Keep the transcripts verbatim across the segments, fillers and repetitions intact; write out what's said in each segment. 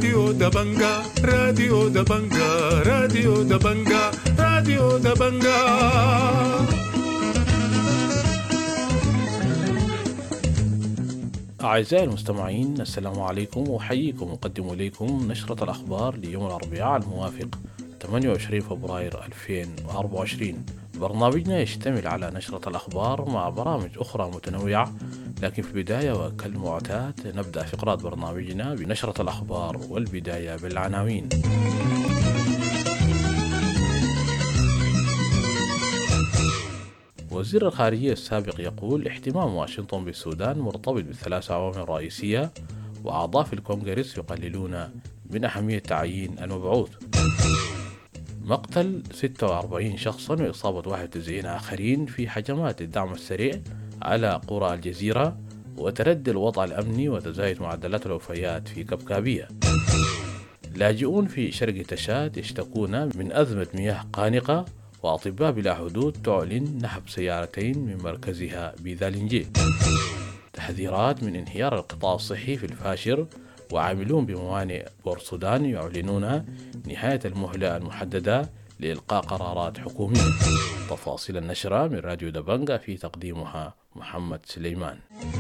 راديو دبنجا راديو دبنجا راديو دبنجا راديو دبنجا. أعزائي المستمعين، السلام عليكم، وحييكم مقدم إليكم نشرة الأخبار ليوم الأربعاء الموافق ثمانية وعشرين فبراير ألفين وأربعة وعشرين. برنامجنا يشتمل على نشرة الأخبار مع برامج أخرى متنوعة، لكن في البداية وكالمعتاد نبدأ فقرات برنامجنا بنشرة الأخبار، والبداية بالعناوين. وزير الخارجية السابق يقول اهتمام واشنطن بالسودان مرتبط بثلاث عوامل رئيسية، وأعضاء في الكونغرس يقللون من أهمية تعيين المبعوث. مقتل ستة وأربعين شخصا وإصابة واحد وتسعين آخرين في هجمات الدعم السريع على قرى الجزيرة، وتردي الوضع الأمني وتزايد معدلات الوفيات في كبكابية. لاجئون في شرق تشاد يشتكون من أزمة مياه قانقة، وأطباء بلا حدود تعلن نهب سيارتين من مركزها بذالنجي. تحذيرات من انهيار القطاع الصحي في الفاشر، وعاملون بموانئ بورسودان يعلنون نهاية المهلة المحددة لإلقاء قرارات حكومية. تفاصيل النشرة من راديو دبنجا، في تقديمها محمد سليمان.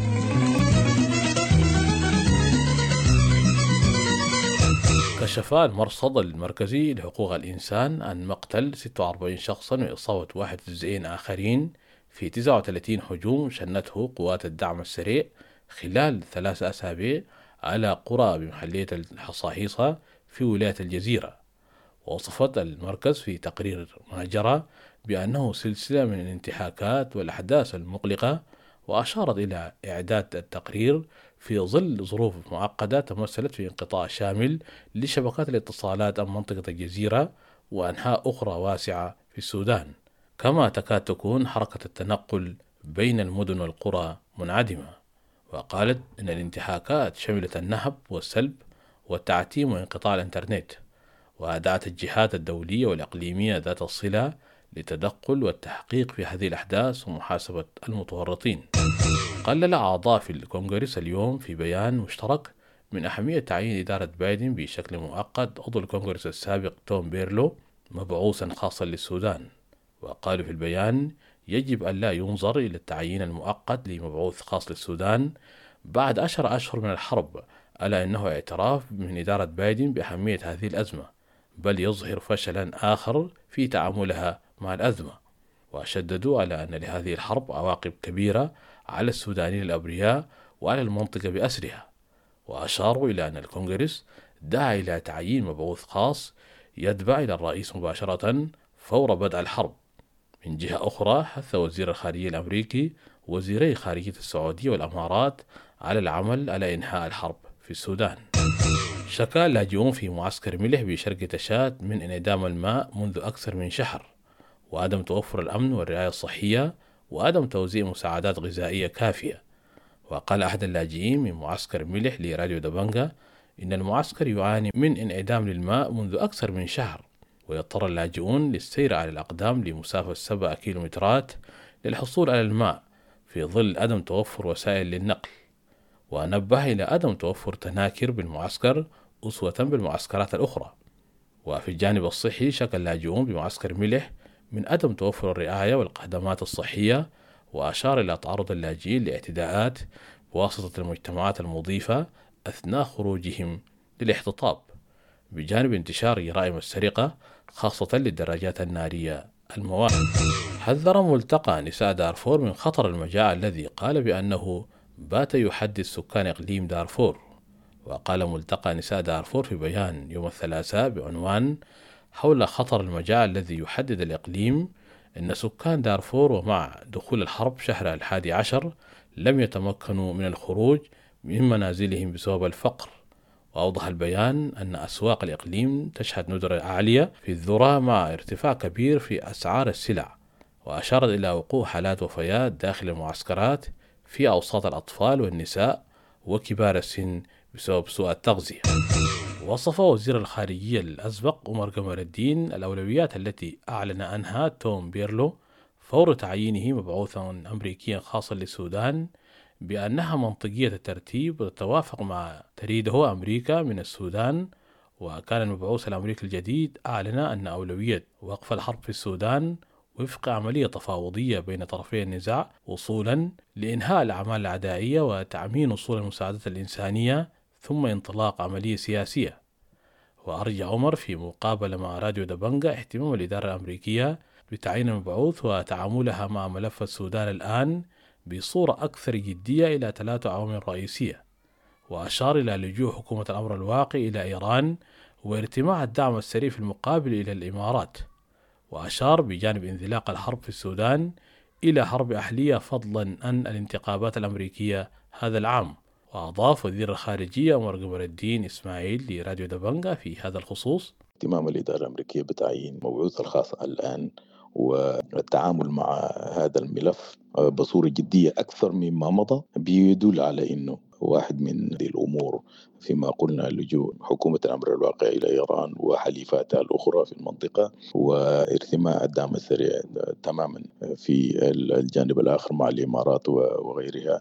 كشف المرصد المركزي لحقوق الإنسان عن مقتل ستة وأربعين شخصا وإصابة واحد وتسعين آخرين في تسعة وثلاثين هجوم شنته قوات الدعم السريع خلال ثلاث أسابيع على قرى بمحلية الحصاهيصة في ولاية الجزيرة. ووصفت المركز في تقرير ما جرى بأنه سلسلة من الانتهاكات والأحداث المقلقة، وأشارت إلى إعداد التقرير في ظل ظروف معقدة تمثلت في انقطاع شامل لشبكات الاتصالات عن منطقة الجزيرة وأنحاء أخرى واسعة في السودان، كما تكاد تكون حركة التنقل بين المدن والقرى منعدمة. وقالت إن الانتهاكات شملت النهب والسلب والتعتيم وانقطاع الإنترنت، وأدعت الجهات الدولية والإقليمية ذات الصلة للتدخل والتحقيق في هذه الأحداث ومحاسبة المتورطين. قلل أعضاء في الكونغرس اليوم في بيان مشترك من أهمية تعيين إدارة بايدن بشكل مؤقت عضو الكونغرس السابق توم بيرلو مبعوثا خاصا للسودان. وقالوا في البيان يجب أن لا ينظر إلى التعيين المؤقت لمبعوث خاص للسودان بعد عشر أشهر من الحرب، ألا أنه اعتراف من إدارة بايدن بأهمية هذه الأزمة، بل يظهر فشلا آخر في تعاملها مع الأزمة. وشددوا على أن لهذه الحرب عواقب كبيرة على السودانيين الأبرياء وعلى المنطقة بأسرها. وأشاروا إلى أن الكونغرس دعا إلى تعيين مبعوث خاص يتبع إلى الرئيس مباشرة فور بدء الحرب. من جهة أخرى، حث وزير الخارجية الأمريكي وزيري خارجية السعودية والأمارات على العمل على إنهاء الحرب في السودان. شكا لاجئون في معسكر ملح بشرق تشاد من انعدام الماء منذ أكثر من شهر، وعدم توفر الأمن والرعاية الصحية، وعدم توزيع مساعدات غذائية كافية. وقال أحد اللاجئين من معسكر ملح لراديو دبنجا إن المعسكر يعاني من انعدام للماء منذ أكثر من شهر، ويضطر اللاجئون للسير على الأقدام لمسافة سبعة كيلومترات للحصول على الماء في ظل عدم توفر وسائل للنقل. ونبه إلى عدم توفر تناكر بالمعسكر أسوة بالمعسكرات الأخرى. وفي الجانب الصحي، شكى اللاجئون بمعسكر ملح من عدم توفر الرعاية والخدمات الصحية، وأشار إلى تعرض اللاجئين لاعتداءات بواسطة المجتمعات المضيفة أثناء خروجهم للاحتطاب، بجانب انتشار جرائم السرقة خاصة للدراجات النارية المواهب. حذر ملتقى نساء دارفور من خطر المجاعة الذي قال بأنه بات يحدد سكان إقليم دارفور. وقال ملتقى نساء دارفور في بيان يوم الثلاثاء بعنوان حول خطر المجاعة الذي يحدد الإقليم أن سكان دارفور ومع دخول الحرب شهر الحادي عشر لم يتمكنوا من الخروج من منازلهم بسبب الفقر. وأوضح البيان أن أسواق الإقليم تشهد ندرة عالية في الذرة مع ارتفاع كبير في أسعار السلع، وأشارت إلى وقوع حالات وفيات داخل المعسكرات في أوساط الأطفال والنساء وكبار السن بسبب سوء التغذية. وصف وزير الخارجية الأسبق عمر قمر الدين الأولويات التي أعلن عنها توم بيرلو فور تعيينه مبعوثا أمريكيا خاصا للسودان بأنها منطقية الترتيب وتتوافق مع تريده أمريكا من السودان. وكان المبعوث الأمريكي الجديد أعلن أن أولوية وقف الحرب في السودان وفق عملية تفاوضية بين طرفي النزاع وصولا لإنهاء الأعمال العدائية وتعمين وصول المساعدات الإنسانية ثم انطلاق عملية سياسية. وأرجع عمر في مقابلة مع راديو دبنجا اهتمام الإدارة الأمريكية بتعيين المبعوث وتعاملها مع ملف السودان الآن بصورة أكثر جدية إلى ثلاث عوامل رئيسية، وأشار إلى لجوء حكومة الأمر الواقع إلى إيران وارتماع الدعم السريع في المقابل إلى الإمارات. وأشار بجانب انزلاق الحرب في السودان إلى حرب أهلية فضلا عن الانتخابات الأمريكية هذا العام. وأضاف وزير الخارجية عمر قمر الدين إسماعيل لراديو دبنجا في هذا الخصوص: اهتمام الإدارة الأمريكية بتعيين مبعوث الخاص الآن والتعامل مع هذا الملف بصورة جدية أكثر مما مضى بيدل على أنه واحد من الأمور فيما قلنا لجوء حكومة الأمر الواقع إلى إيران وحليفاتها الأخرى في المنطقة وارتماء الدعم السريع تماما في الجانب الآخر مع الإمارات وغيرها،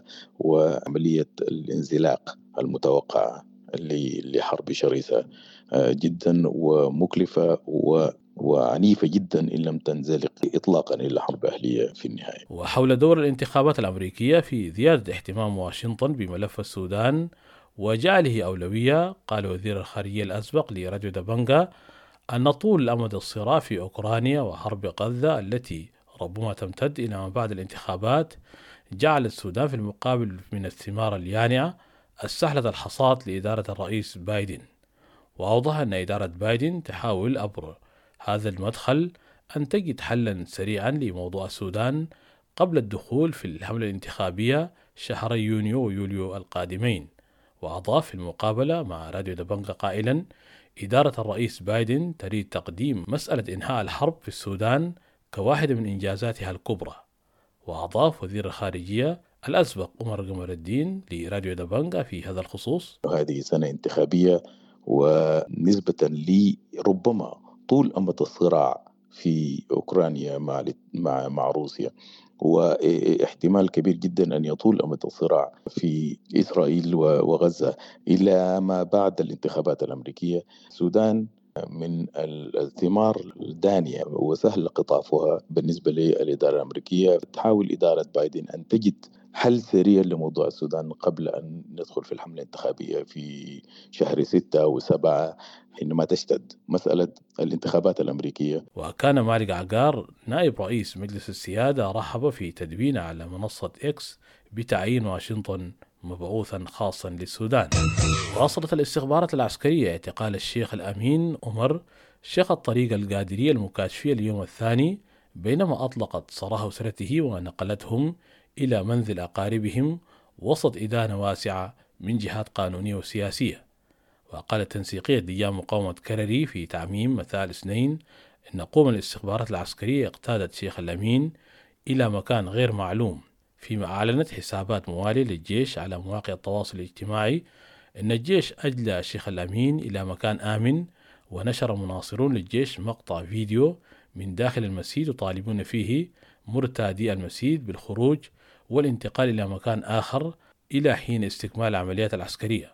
وعملية الانزلاق المتوقعة لحرب شرسة جدا ومكلفة و وعنيفة جدا إن لم تنزلق إطلاقا إلى حرب أهلية في النهاية. وحول دور الانتخابات الأمريكية في زيادة اهتمام واشنطن بملف السودان وجعله أولوية، قال وزير الخارجية الأسبق لراديو دبنجا أن طول الأمد الصراع في أوكرانيا وحرب غزة التي ربما تمتد إلى ما بعد الانتخابات جعل السودان في المقابل من الثمار اليانعة السهلة الحصاد لإدارة الرئيس بايدن. وأوضح أن إدارة بايدن تحاول عبر هذا المدخل أن تجد حلا سريعا لموضوع السودان قبل الدخول في الحملة الانتخابية شهر يونيو ويوليو القادمين. وأضاف في المقابلة مع راديو دبنجا قائلا: إدارة الرئيس بايدن تريد تقديم مسألة إنهاء الحرب في السودان كواحدة من إنجازاتها الكبرى. وأضاف وزير الخارجية الأسبق عمر قمر الدين لراديو دبنجا في هذا الخصوص: هذه سنة انتخابية ونسبة لربما طول أمد الصراع في أوكرانيا مع مع مع روسيا، واحتمال كبير جدا أن يطول أمد الصراع في إسرائيل وغزة إلى ما بعد الانتخابات الأمريكية. السودان من الثمار الدانية وسهل قطافها بالنسبة للإدارة الأمريكية. تحاول إدارة بايدن أن تجد حل سريع لموضوع السودان قبل أن ندخل في الحملة الانتخابية في شهر ستة وسبعة حينما تشتد مسألة الانتخابات الأمريكية. وكان مالك عقار نائب رئيس مجلس السيادة رحب في تدوين على منصة إكس بتعيين واشنطن مبعوثا خاصا للسودان. واصلت الاستخبارات العسكرية اعتقال الشيخ الأمين عمر شيخ الطريقة القادرية المكاشفية اليوم الثاني، بينما أطلقت سراح أسرته ونقلتهم إلى منزل أقاربهم وسط إدانة واسعة من جهات قانونية وسياسية. وقالت تنسيقية ديان مقاومة كرري في تعميم مساء الاثنين أن قوم الاستخبارات العسكرية اقتادت شيخ الأمين إلى مكان غير معلوم، فيما أعلنت حسابات موالية للجيش على مواقع التواصل الاجتماعي أن الجيش أجلى شيخ الأمين إلى مكان آمن. ونشر مناصرون للجيش مقطع فيديو من داخل المسجد يطالبون فيه مرتادي المسجد بالخروج والانتقال إلى مكان آخر إلى حين استكمال العمليات العسكرية.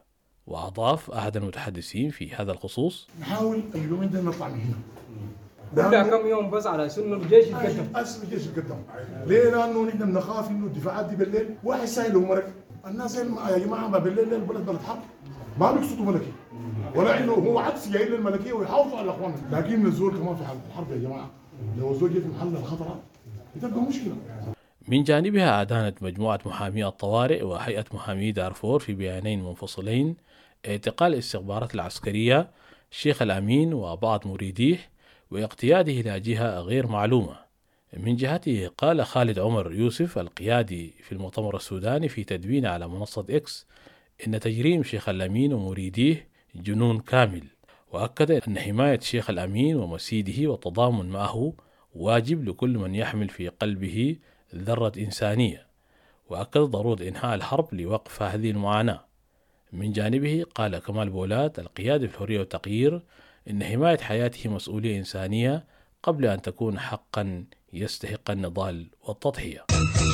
وأضاف أحد المتحدثين في هذا الخصوص: نحاول اليومين دول نطلع من هنا. كلها كم يوم بس على سنه الجيش يتقدم. أسف الجيش يتقدم. ليه؟ لأنه نحن بنخاف إنه الدفاعات دي بالليل واحد سائل ومرك الناس يا جماعة ما بالليل البلد بلد حرب ما بيقصدوا ملكي ولا إنه هو عكس جاي للملكية ويحافظوا على الأخوان، لكن الزول كمان في حالة الحرب يا جماعة لو الزول جه في محل الخطر بتبقى مشكلة. من جانبها أدانت مجموعة محامي الطوارئ وهيئة محامي دارفور في بيانين منفصلين اعتقال الاستخبارات العسكرية شيخ الأمين وبعض مريديه واقتياده إلى جهة غير معلومة. من جهته قال خالد عمر يوسف القيادي في المؤتمر السوداني في تدوين على منصة إكس إن تجريم شيخ الأمين ومريديه جنون كامل، وأكد أن حماية شيخ الأمين ومسيده والتضامن معه واجب لكل من يحمل في قلبه ذرة إنسانية، وأكد ضرورة إنهاء الحرب لوقف هذه المعاناة. من جانبه قال كمال بولات القيادي في الحرية والتغيير إن حماية حياته مسؤولية إنسانية قبل أن تكون حقا يستحق النضال والتضحية.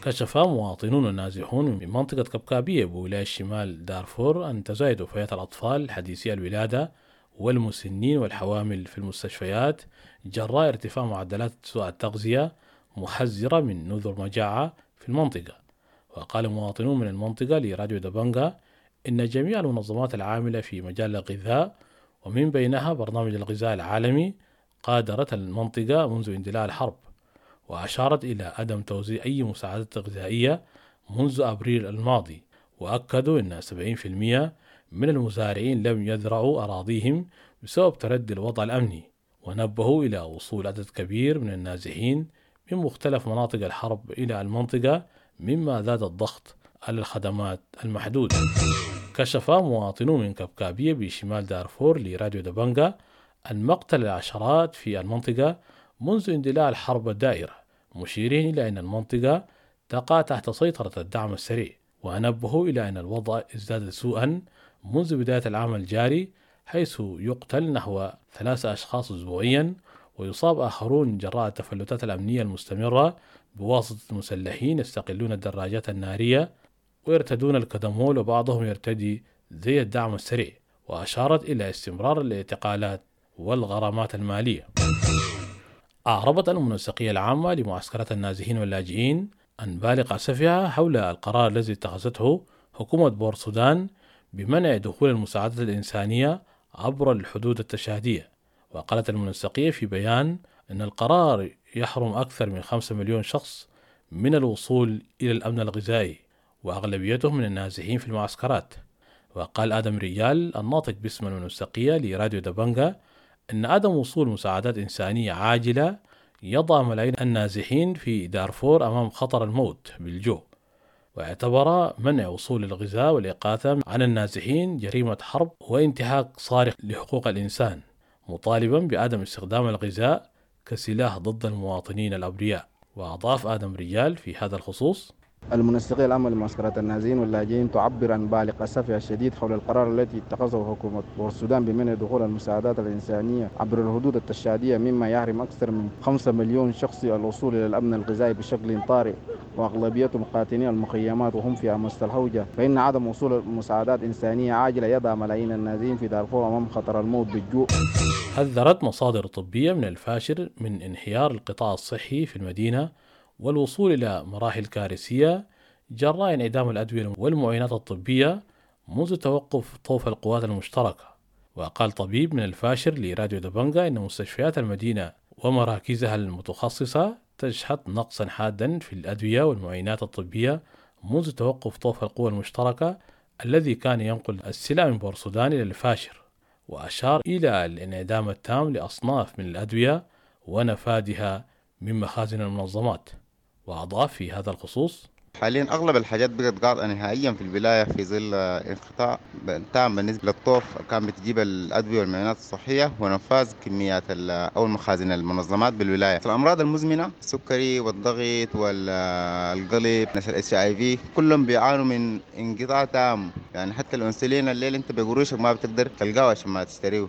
كشف مواطنون نازحون من منطقة كبكابية بولاية شمال دارفور أن تزايد وفيات الأطفال حديثي الولادة والمسنين والحوامل في المستشفيات جراء ارتفاع معدلات سوء التغذية محذرة من نذر مجاعة في المنطقة. وقال مواطنون من المنطقة لراديو دبنجا إن جميع المنظمات العاملة في مجال الغذاء ومن بينها برنامج الغذاء العالمي قادرت المنطقة منذ اندلاع الحرب، وأشارت إلى عدم توزيع أي مساعدات غذائية منذ أبريل الماضي، وأكدوا أن سبعين بالمئة من المزارعين لم يزرعوا أراضيهم بسبب تردي الوضع الأمني، ونبهوا إلى وصول عدد كبير من النازحين من مختلف مناطق الحرب إلى المنطقة مما زاد الضغط على الخدمات المحدودة. كشف مواطنون من كبكابية بشمال دارفور لراديو دبنجا أن مقتل العشرات في المنطقة منذ اندلاع الحرب الدائرة، مشيرين إلى أن المنطقة تقع تحت سيطرة الدعم السريع، ونبهوا إلى أن الوضع ازداد سوءا منذ بداية العام الجاري، حيث يقتل نحو ثلاثة أشخاص أسبوعيا ويصاب آخرون جراء التفلتات الأمنية المستمرة بواسطة المسلحين يستقلون الدراجات النارية ويرتدون الكدمول، وبعضهم يرتدي زي الدعم السريع. وأشارت إلى استمرار الاعتقالات والغرامات المالية. أعربت المنسقية العامة لمعسكرات النازحين واللاجئين أن بالغ أسفها حول القرار الذي اتخذته حكومة بور السودان بمنع دخول المساعدات الإنسانية عبر الحدود التشادية. وقالت المنسقية في بيان أن القرار يحرم أكثر من خمسة مليون شخص من الوصول إلى الأمن الغذائي، وأغلبيتهم من النازحين في المعسكرات. وقال آدم ريال الناطق باسم المنسقية لراديو دبنجا أن عدم وصول مساعدات إنسانية عاجلة يضع ملايين النازحين في دارفور أمام خطر الموت بالجوع، واعتبر منع وصول الغذاء والإغاثة عن النازحين جريمة حرب وانتهاك صارخ لحقوق الإنسان، مطالبا بعدم استخدام الغذاء كسلاح ضد المواطنين الأبرياء. وأضاف آدم ريال في هذا الخصوص: المنسقية العامة لمعسكرات النازحين واللاجئين تعبر عن بالغ أسفها الشديد حول القرار الذي اتخذه حكومة بور السودان بمنع دخول المساعدات الإنسانية عبر الحدود التشادية، مما يحرم أكثر من خمسة مليون شخص الوصول إلى الأمن الغذائي بشكل طارئ، وأغلبيتهم قاطني المخيمات وهم في أمس الهوجة. فإن عدم وصول مساعدات إنسانية عاجلة يضع ملايين النازحين في دارفور أمام خطر الموت بالجوع. حذرت مصادر طبية من الفاشر من انهيار القطاع الصحي في المدينة والوصول إلى مراحل كارثية جراء انعدام الأدوية والمعينات الطبية منذ توقف طوف القوات المشتركة. وقال طبيب من الفاشر لراديو دبنجا إن مستشفيات المدينة ومراكزها المتخصصة تشهد نقصا حادا في الأدوية والمعينات الطبية منذ توقف طوف القوى المشتركة الذي كان ينقل السلع من بور السودان إلى الفاشر. وأشار إلى الانعدام التام لأصناف من الأدوية ونفادها من مخازن المنظمات. وأضاف في هذا الخصوص: حاليا أغلب الحاجات بقت قاطعة نهائيا في الولاية في ظل انقطاع تام بالنسبة للطوف كان بتجيب الأدوية والمعينات الصحية ونفاذ كميات أو المخازن المنظمات بالولاية. الأمراض المزمنة السكري والضغط والقلب نسل الاتش اي في كلهم بيعانوا من انقطاع تام، يعني حتى الأنسولين الليل أنت بقروشك ما بتقدر تلقاه عشان ما تشتريه.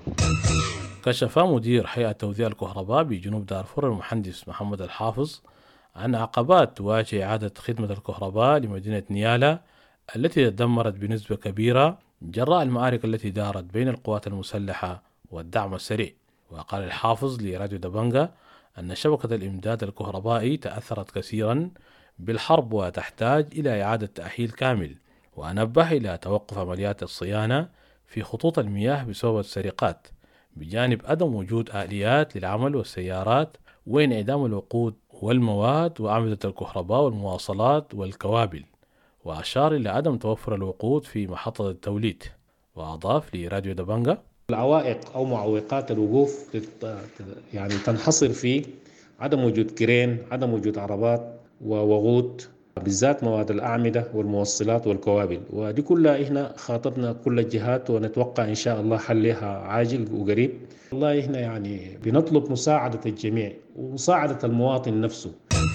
كشف مدير هيئة توزيع الكهرباء بجنوب دارفور المهندس محمد الحافظ عن عقبات تواجه إعادة خدمة الكهرباء لمدينة نيالا التي تدمرت بنسبة كبيرة جراء المعارك التي دارت بين القوات المسلحة والدعم السريع. وقال الحافظ لراديو دبنجا أن شبكة الإمداد الكهربائي تأثرت كثيرا بالحرب وتحتاج إلى إعادة تأهيل كامل، ونبه إلى توقف عمليات الصيانة في خطوط المياه بسبب السرقات، بجانب عدم وجود آليات للعمل والسيارات وانعدام الوقود والمواد وأعمدة الكهرباء والمواصلات والكوابل. وأشار إلى عدم توفر الوقود في محطة التوليد. وأضاف لراديو دبنجا: العوائق أو معوقات الوقوف يعني تنحصر في عدم وجود كرين، عدم وجود عربات ووقود، بالذات مواد الأعمدة والموصلات والكوابل. ودي كلها إحنا خاطبنا كل الجهات ونتوقع إن شاء الله حلها عاجل وقريب. والله إحنا يعني بنطلب مساعدة الجميع ومساعدة المواطن نفسه.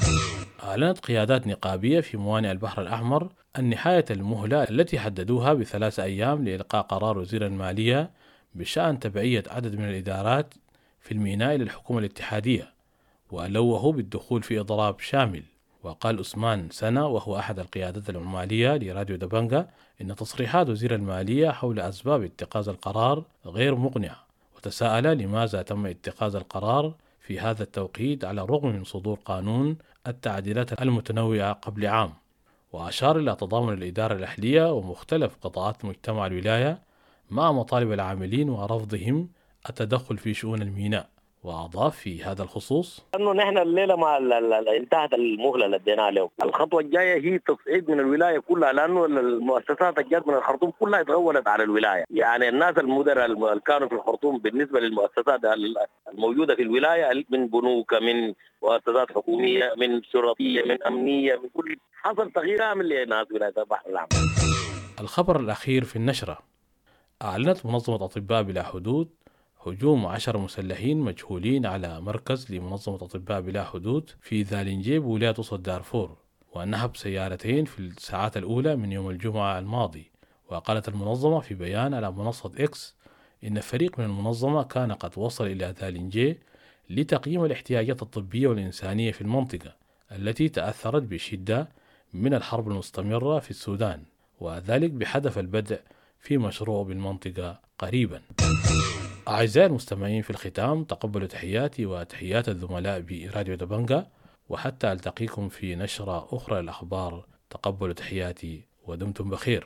أعلنت قيادات نقابية في موانئ البحر الأحمر أن نهاية المهلة التي حددوها بثلاث أيام لإلقاء قرار وزير المالية بشأن تبعية عدد من الإدارات في الميناء للحكومة الاتحادية، وألوه بالدخول في إضراب شامل. وقال أسمان سنة وهو أحد القيادات المالية لراديو دبنجا إن تصريحات وزير المالية حول أسباب اتخاذ القرار غير مقنعة، وتساءل لماذا تم اتخاذ القرار في هذا التوقيت على الرغم من صدور قانون التعديلات المتنوعة قبل عام، وأشار إلى تضامن الإدارة الأهلية ومختلف قطاعات مجتمع الولاية مع مطالب العاملين ورفضهم التدخل في شؤون الميناء. وأضاف في هذا الخصوص أنه نحن الليلة ما انتهت المهلة اللي اديناها له، الخطوة الجاية هي تصعيد من الولاية كلها، لأنه المؤسسات الجات من الخرطوم كلها تغولت على الولاية. يعني الناس المدراء اللي كانوا في الخرطوم بالنسبة للمؤسسات الموجودة في الولاية من بنوك، من مؤسسات حكومية، من شرطية، من أمنية، من كل حصل تغيير عامل لناس ولاية البحر الأحمر. الخبر الأخير في النشرة: أعلنت منظمة أطباء بلا حدود هجوم عشر مسلحين مجهولين على مركز لمنظمة أطباء بلا حدود في ذالنجي بولاية وسط دارفور، ونهب سيارتين في الساعات الأولى من يوم الجمعة الماضي. وقالت المنظمة في بيان على منصة إكس إن فريق من المنظمة كان قد وصل إلى ذالنجي لتقييم الاحتياجات الطبية والإنسانية في المنطقة التي تأثرت بشدة من الحرب المستمرة في السودان، وذلك بهدف البدء في مشروع بالمنطقة قريبا. أعزائي المستمعين، في الختام تقبلوا تحياتي وتحيات الزملاء براديو دبنجا، وحتى ألتقيكم في نشرة أخرى للأخبار تقبلوا تحياتي ودمتم بخير.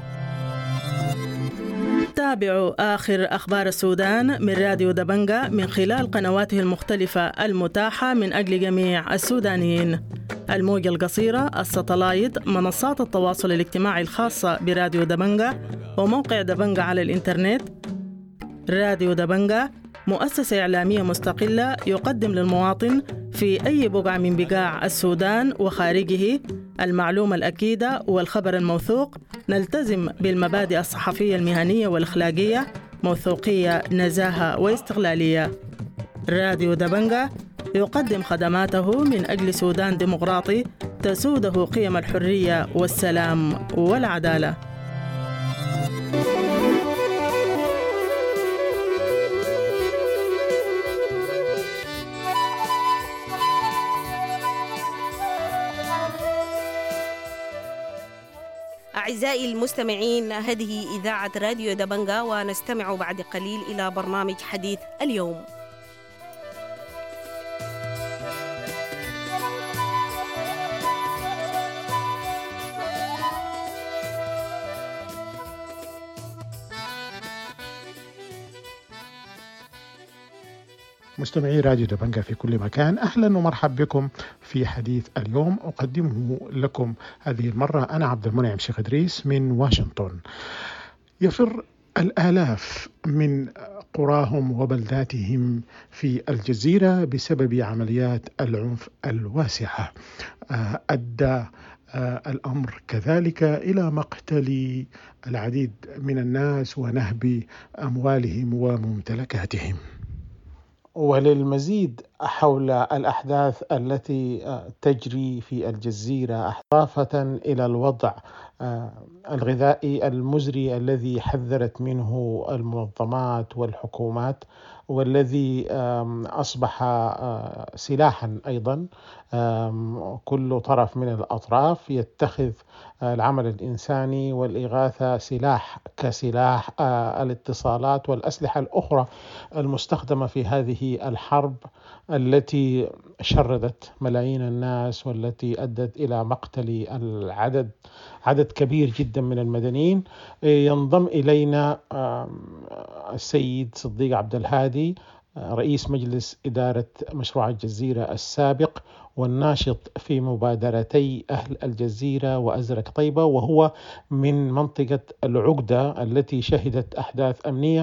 تابعوا آخر أخبار السودان من راديو دبنجا من خلال قنواته المختلفة المتاحة من أجل جميع السودانيين: الموجة القصيرة، الساتلايت، منصات التواصل الاجتماعي الخاصة براديو دبنجا، وموقع دبنجا على الإنترنت. راديو دبنجا مؤسسة إعلامية مستقلة يقدم للمواطن في أي بقعة من بقاع السودان وخارجه المعلومة الأكيدة والخبر الموثوق. نلتزم بالمبادئ الصحفية المهنية والأخلاقية: موثوقية، نزاهة واستقلالية. راديو دبنجا يقدم خدماته من أجل سودان ديمقراطي تسوده قيم الحرية والسلام والعدالة. أعزائي المستمعين، هذه إذاعة راديو دبنجا، ونستمع بعد قليل إلى برنامج حديث اليوم. مستمعي راديو دبنجا في كل مكان، أهلا ومرحبا بكم في حديث اليوم. أقدمه لكم هذه المرة أنا عبد المنعم شيخ إدريس من واشنطن. يفر الآلاف من قراهم وبلداتهم في الجزيرة بسبب عمليات العنف الواسعة. أدى الأمر كذلك إلى مقتل العديد من الناس ونهب أموالهم وممتلكاتهم. وللمزيد حول الأحداث التي تجري في الجزيرة، إضافة إلى الوضع الغذائي المزري الذي حذرت منه المنظمات والحكومات، والذي أصبح سلاحا أيضا، كل طرف من الأطراف يتخذ العمل الإنساني والإغاثة سلاح كسلاح الاتصالات والأسلحة الأخرى المستخدمة في هذه الحرب التي شردت ملايين الناس والتي أدت إلى مقتل العدد عدد كبير جدا من المدنيين. ينضم إلينا السيد صديق عبد الهادي، رئيس مجلس إدارة مشروع الجزيرة السابق والناشط في مبادرتي أهل الجزيرة وأزرق طيبة، وهو من منطقة العقدة التي شهدت أحداث أمنية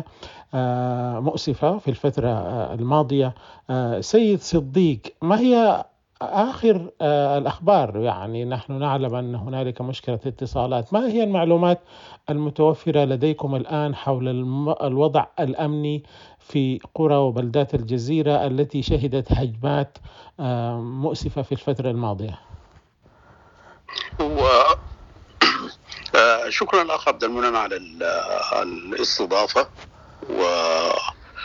مؤسفة في الفترة الماضية. سيد صديق، ما هي آخر الأخبار؟ يعني نحن نعلم أن هنالك مشكلة اتصالات، ما هي المعلومات المتوفرة لديكم الآن حول الوضع الأمني في قرى وبلدات الجزيرة التي شهدت هجمات مؤسفة في الفترة الماضية؟ شكرا الأخ عبد المنعم على الاستضافة،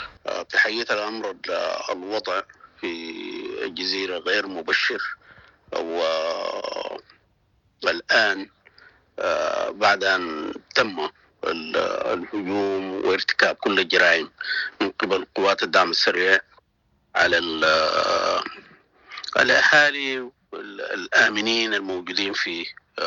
وبحقيقة الأمر الوضع في الجزيرة غير مبشر والآن بعد أن تم الهجوم وارتكاب كل الجرائم من قبل قوات الدعم السريع على الأهالي الآمنين الموجودين في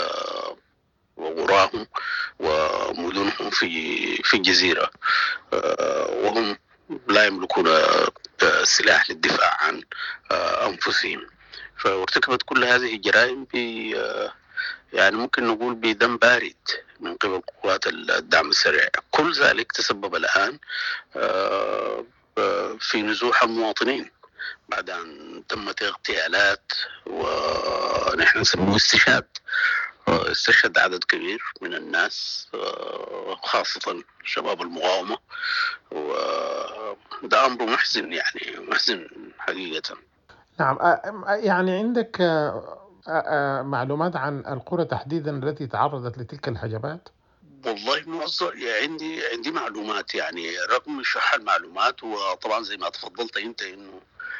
وغراهم ومدنهم في في الجزيرة، وهم لا يملكون سلاح للدفاع عن أنفسهم. فارتكبت كل هذه الجرائم ب يعني ممكن نقول بدم بارد من قبل قوات الدعم السريع. كل ذلك تسبب الآن في نزوح المواطنين بعد أن تمت اغتيالات ونحن نسميه استشهاد. استشهد عدد كبير من الناس خاصة شباب المقاومة، وده أمر محزن يعني محزن حقيقة. نعم، يعني عندك معلومات عن القرى تحديدا التي تعرضت لتلك الهجمات؟ والله معظم عندي عندي معلومات، يعني رغم شح المعلومات، وطبعا زي ما تفضلت انت انه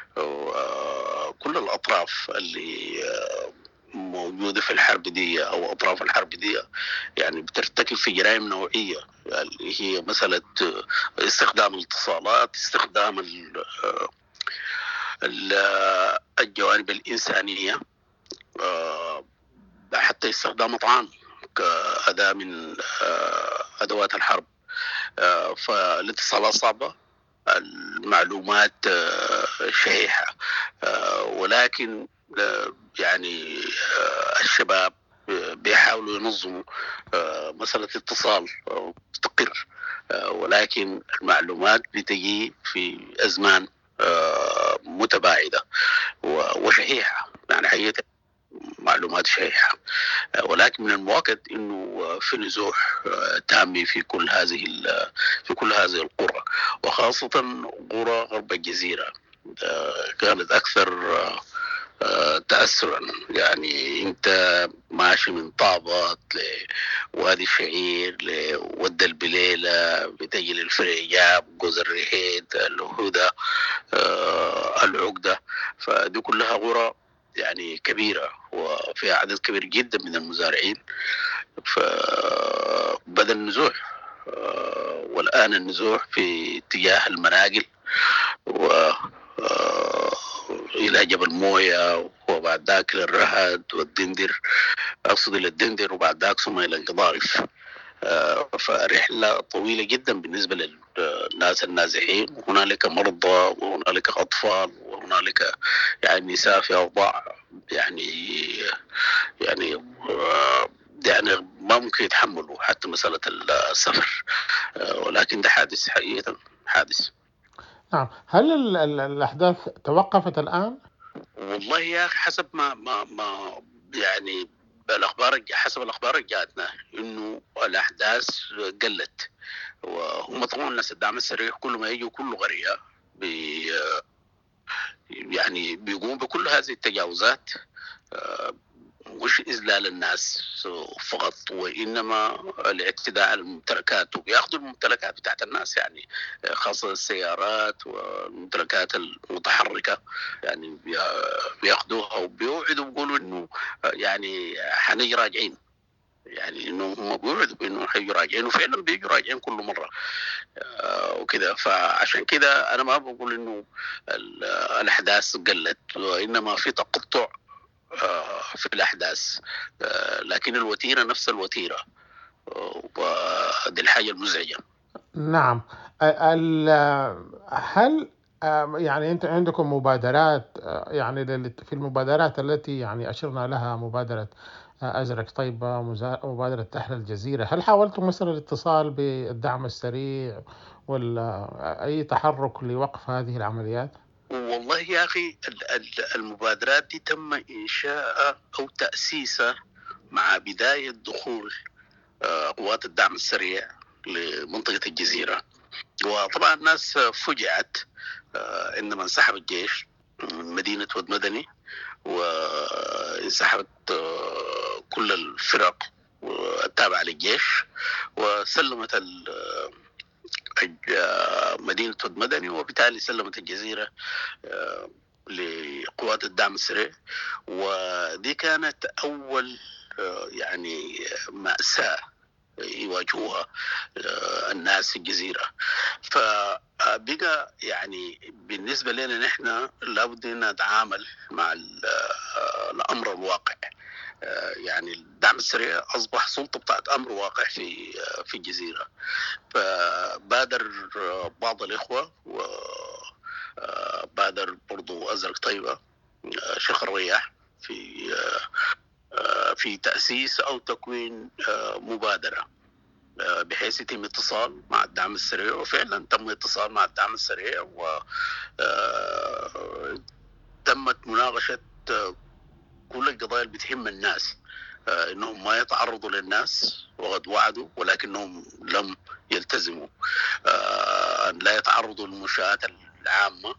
كل الاطراف اللي موجوده في الحرب دي او اطراف الحرب دي يعني بترتكب في جرائم نوعيه، يعني هي مساله استخدام الاتصالات، استخدام الجوانب الانسانيه، حتى استخدام طعام كأداة من أدوات الحرب. فالاتصالات صعبة، المعلومات شحيحة، ولكن يعني الشباب بيحاولوا ينظموا مسألة اتصال مستقر، ولكن المعلومات بتجي في أزمان متباعدة وشحيحة، يعني حقيقة معلومات شائعة. ولكن من المؤكد انه في نزوح تام في كل هذه في كل هذه القرى، وخاصة قرى غرب الجزيرة كانت اكثر تأثرا. يعني انت ماشي من طابات لوادي الشعير لود البليلة، بتجي للفريجاب، جوز الريحيد، الهدى، العقدة، فدي كلها قرى يعني كبيرة وفيها عدد كبير جدا من المزارعين. فبدأ النزوح، والآن النزوح في اتجاه المناقل وإلى جبل موية، وبعد ذاك للرهد والدندر، أقصد إلى الدندر وبعد ذاك ثم إلى القضارف. فرحلة طويلة جدا بالنسبة للناس النازحين، وهنالك مرضى وهنالك أطفال وهنالك يعني نساء في أوضاع يعني يعني يعني ما ممكن يتحملوا حتى مسألة السفر، ولكن ده حادث حقيقة حادث. نعم، هل الأحداث توقفت الآن؟ والله يا أخي حسب ما ما ما يعني الأخبار، حسب الأخبار جاتنا إنه الأحداث قلت، وهم طبعا الناس الدعم السريع كل ما يجوا كل قرية بي يعني بيقوم بكل هذه التجاوزات، مش إذلال الناس فقط، وإنما الاعتداء على الممتلكات، وبياخذوا الممتلكات بتاعت الناس، يعني خاصة السيارات والممتلكات المتحركة، يعني بياخذوها وبيوعدوا بيقولوا إنه يعني حنيجي راجعين، يعني إنه هم بيوعدوا بإنه حيجوا راجعين، وفعلا بيجوا راجعين كل مرة وكده. فعشان كده أنا ما بقول إنه الأحداث قلت، وإنما في تقطع في الأحداث، لكن الوتيرة نفس الوتيرة، ودي الحاجة المزعجة. نعم، هل يعني أنت عندكم مبادرات، يعني في المبادرات التي يعني أشرنا لها مبادرة أزرق طيبة، مبادرة تحرير الجزيرة، هل حاولتم مثلا الاتصال بالدعم السريع ولا أي تحرك لوقف هذه العمليات؟ والله يا أخي المبادرات دي تم إنشاء أو تأسيسها مع بداية دخول قوات الدعم السريع لمنطقة الجزيرة، وطبعا الناس فجعت عندما انسحب الجيش من مدينة ود مدني، وانسحبت كل الفرق التابعة للجيش، وسلمت مدينة ود مدني، وبالتالي سلمت الجزيرة لقوات الدعم السريع، ودي كانت أول يعني مأساة يواجهوها الناس في الجزيرة. فبقى يعني بالنسبة لنا نحن لابد أن نتعامل مع الأمر الواقع. يعني الدعم السريع أصبح سلطة بتاعت أمر واقع في في الجزيرة. فبادر بعض الإخوة وبادر برضو أزرق طيبة شيخ الرياح في في تأسيس أو تكوين مبادرة بحيث يتم اتصال مع الدعم السريع، وفعلا تم اتصال مع الدعم السريع وتمت مناقشة كل القضايا اللي بتهم الناس، انهم ما يتعرضوا للناس وقد وعدوا ولكنهم لم يلتزموا، ان لا يتعرضوا للمنشآت العامة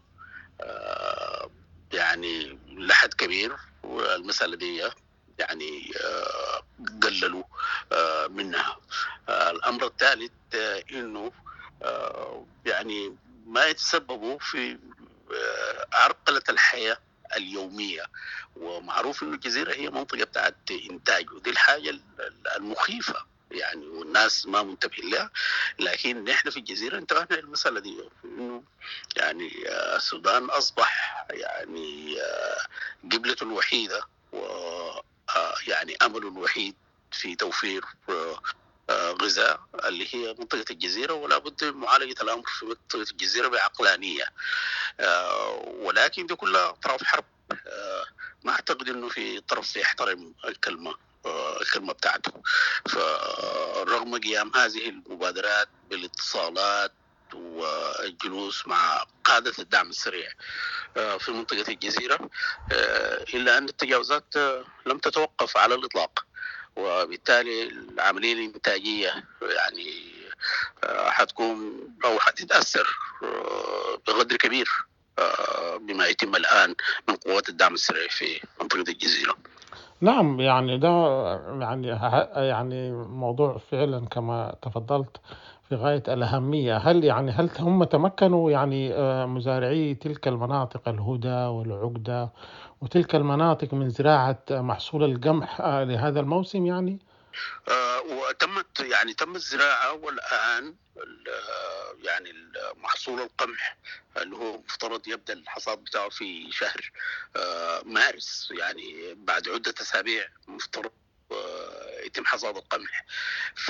يعني لحد كبير، والمسألة دي يعني قللوا منها. الأمر الثالث إنه يعني ما يتسببوا في عرقلة الحياة اليومية، ومعروف إنه الجزيرة هي منطقة بتاعت إنتاج، ودي الحاجة المخيفة يعني، والناس ما منتبه لها. لكن نحن في الجزيرة انتبهنا للمسألة دي، إنه يعني السودان أصبح يعني قبلة الوحيدة و يعني أمل الوحيد في توفير غذاء اللي هي منطقة الجزيرة، ولا بد من معالجة الأمر في منطقة الجزيرة بعقلانية. ولكن دي كلها أطراف حرب، ما أعتقد إنه في طرف يحترم الكلمة الكلمة بتاعته. فرغم قيام هذه المبادرات بالاتصالات والجلوس مع قادة الدعم السريع في منطقة الجزيرة، إلا أن التجاوزات لم تتوقف على الإطلاق، وبالتالي العملية الإنتاجية يعني حتكون أو حتتأثر بقدر كبير بما يتم الآن من قوات الدعم السريع في منطقة الجزيرة. نعم، يعني ده يعني يعني موضوع فعلا كما تفضلت في غاية الأهمية. هل يعني هل هم تمكنوا يعني مزارعي تلك المناطق الهدى والعقدة وتلك المناطق من زراعة محصول القمح لهذا الموسم؟ يعني آه وتمت يعني تم الزراعة، والآن يعني محصول القمح اللي هو مفترض يبدأ الحصاد بتاعه في شهر آه مارس، يعني بعد عدة أسابيع مفترض آه يتم حصاد القمح. ف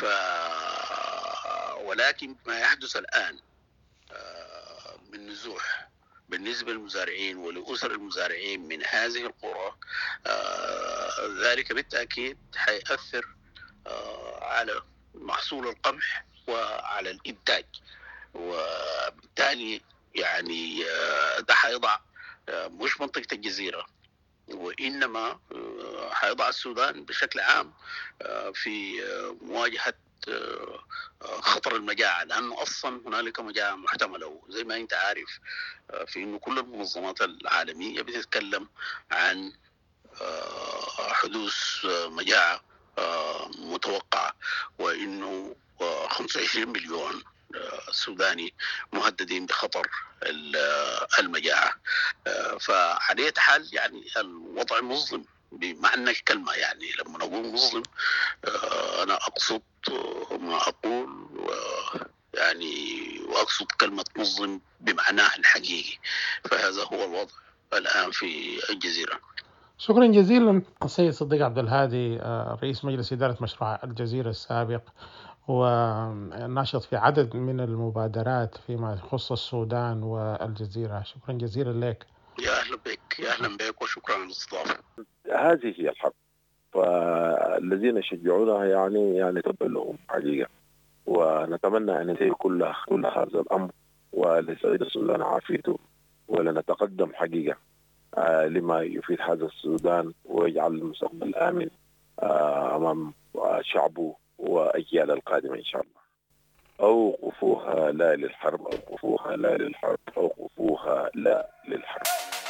ولكن ما يحدث الآن آه من نزوح بالنسبة للمزارعين ولأسر المزارعين من هذه القرى، آه ذلك بالتأكيد حيأثر آه على محصول القمح وعلى الإنتاج، وبالتالي يعني آه ده حيضع آه مش منطقة الجزيرة وإنما آه حيضع السودان بشكل عام آه في آه مواجهة خطر المجاعة، لأنه أصلا هنالك مجاعة محتملة، وزي ما أنت عارف في إنه كل المنظمات العالمية بتتكلم عن حدوث مجاعة متوقعة، وإنه خمسة وعشرين مليون سوداني مهددين بخطر المجاعة. فعلى حال يعني الوضع مظلم بمعنى الكلمة، يعني لما نقول مظلم أنا أقصد ما أقول يعني وأقصد كلمة مظلم بمعناه الحقيقي. فهذا هو الوضع الآن في الجزيرة. شكرا جزيلا السيد صديق عبد الهادي، رئيس مجلس إدارة مشروع الجزيرة السابق وناشط في عدد من المبادرات فيما يخص السودان والجزيرة. شكرا جزيلا لك. يا أهلا بك يا أهلا بك وشكرا على الاستضافة. هذه هي الحرب، فالذين يشجعونها يعني يعني تبقى لهم حقيقة، ونتمنى أن ينتهي كل كل هذا الأمر ولسعيد السودان عافيته، ولنتقدم حقيقة لما يفيد هذا السودان ويجعل المستقبل آمن أمام شعبه وأجيال القادمة إن شاء الله. أوقفوها لا للحرب، أوقفوها لا للحرب، أوقفوها لا للحرب.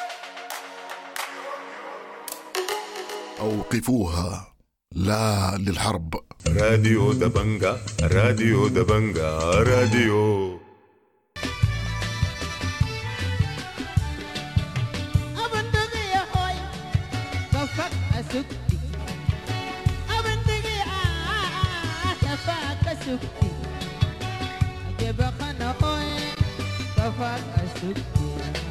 أوقفوها لا للحرب. راديو دبنجا راديو دبنجا راديو أسكتي أجيب خنقوي كفاك أسكتي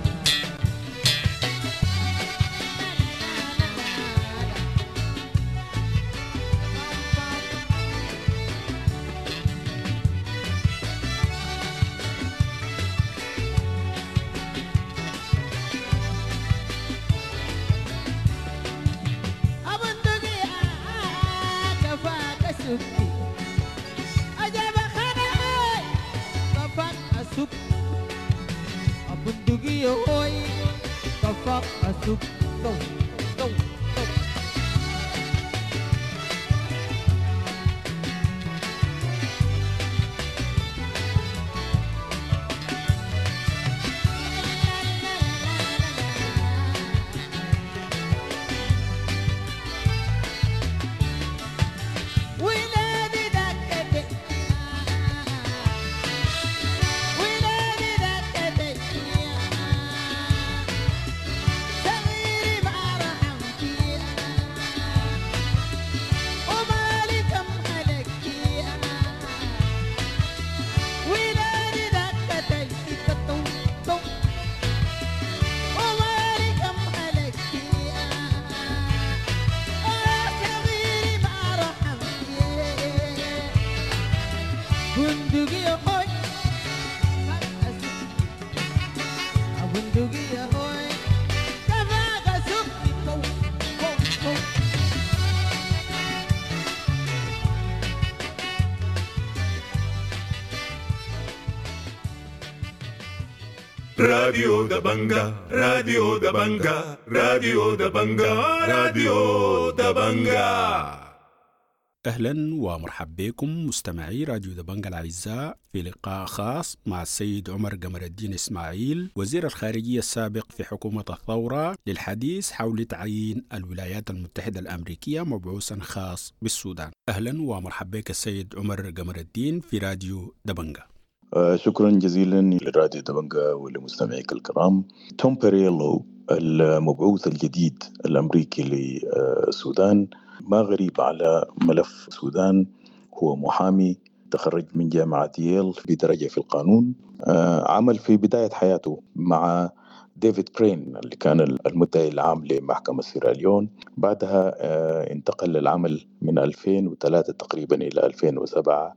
راديو دبنجا راديو دبنجا راديو دبنجا راديو دبنجا. أهلا ومرحبا بكم مستمعي راديو دبنجا الأعزاء في لقاء خاص مع السيد عمر قمر الدين إسماعيل وزير الخارجية السابق في حكومة الثورة للحديث حول تعيين الولايات المتحدة الأمريكية مبعوثا خاص بالسودان. أهلا ومرحبا بك السيد عمر قمر الدين في راديو دبنجا. آه شكرا جزيلا لراديو دبنجا ولمستمعيك الكرام. توم بيريلو المبعوث الجديد الأمريكي للسودان ما غريب على ملف السودان، هو محامي تخرج من جامعة ييل بدرجة في القانون. آه عمل في بداية حياته مع ديفيد كرين اللي كان المدعي العام لمحكمة سيراليون. بعدها آه انتقل للعمل من ألفين وثلاثة تقريبا إلى ألفين وسبعة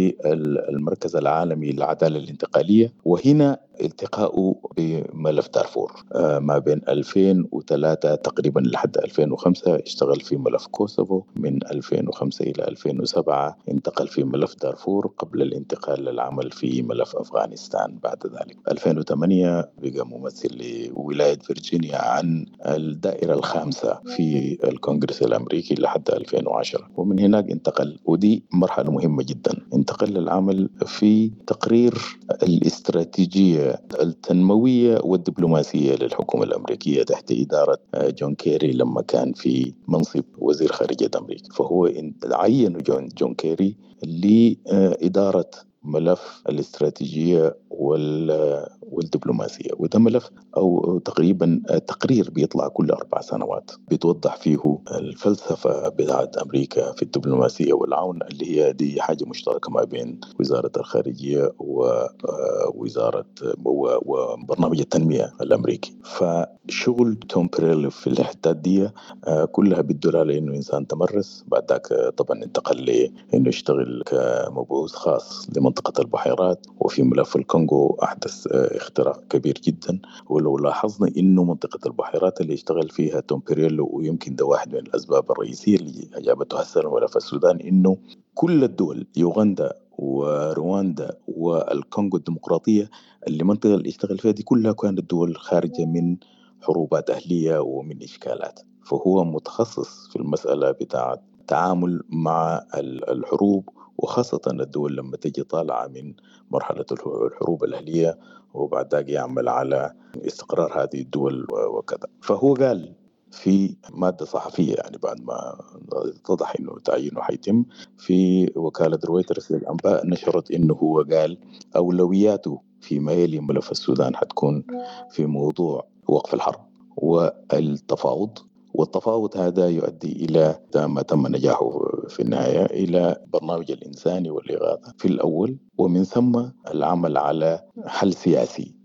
للمركز العالمي للعدالة الانتقالية، وهنا التقاؤه بملف دارفور. آه ما بين ألفين وثلاثة تقريبا لحد ألفين وخمسة اشتغل في ملف كوسوفو، من ألفين وخمسة إلى ألفين وسبعة انتقل في ملف دارفور قبل الانتقال للعمل في ملف أفغانستان. بعد ذلك ألفين وثمانية بقى ممثل لولاية فيرجينيا عن الدائرة الخامسة في الكونغرس الأمريكي لحد ألفين وعشرة، ومن هناك انتقل، ودي مرحلة مهمة جدا، انتقل للعمل في تقرير الاستراتيجية التنموية والدبلوماسية للحكومة الأمريكية تحت إدارة جون كيري لما كان في منصب وزير خارجية أمريكا. فهو عين جون, جون كيري لإدارة ملف الاستراتيجية والدبلوماسية، وده ملف أو تقريبا تقرير بيطلع كل أربع سنوات بتوضح فيه الفلسفة بتاعت أمريكا في الدبلوماسية والعون، اللي هي دي حاجة مشتركة ما بين وزارة الخارجية ووزارة وبرنامج التنمية الأمريكي. فشغل توم بيريلو في الحتات دي كلها بتدل على إنه إنسان تمرس. بعد ذاك طبعا انتقل لإنه يشتغل كمبعوث خاص لمنطقة البحيرات، وفي ملف الكونغو أحدث اختراق كبير جدا. ولو لاحظنا إنه منطقة البحيرات اللي يشتغل فيها توم بيريلو، ويمكن ده واحد من الأسباب الرئيسية اللي أجابته هسه ملف السودان، إنه كل الدول يوغندا ورواندا والكونغو الديمقراطية اللي منطقة اللي يشتغل فيها دي كلها كانت دول خارجة من حروبات أهلية ومن إشكالات. فهو متخصص في المسألة بتاعة التعامل مع الحروب، وخاصة الدول لما تجي طالعة من مرحلة الحروب الأهلية وبعد ذلك يعمل على استقرار هذه الدول وكذا. فهو قال في مادة صحفية يعني بعد ما اتضح إنه تعيينه حيتم في وكالة رويترز للأنباء، نشرت إنه هو قال أولوياته فيما يلي ملف السودان حتكون في موضوع وقف الحرب والتفاوض والتفاوض هذا يؤدي إلى ما تم نجاحه في النهاية إلى برنامج الإنساني والإغاثة في الأول، ومن ثم العمل على حل سياسي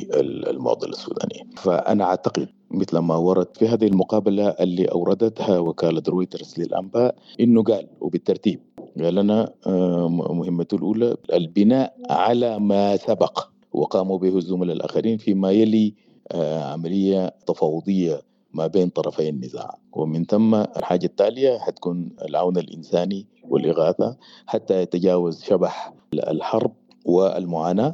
للمعضلة السودانية. فأنا أعتقد مثل ما ورد في هذه المقابلة اللي أوردتها وكالة رويترز للأنباء إنه قال وبالترتيب قال لنا مهمته الأولى البناء على ما سبق وقاموا به الزملاء الآخرين فيما يلي عملية تفاوضية ما بين طرفي النزاع، ومن ثم الحاجة التالية حتكون العون الإنساني والإغاثة حتى يتجاوز شبح الحرب والمعاناة،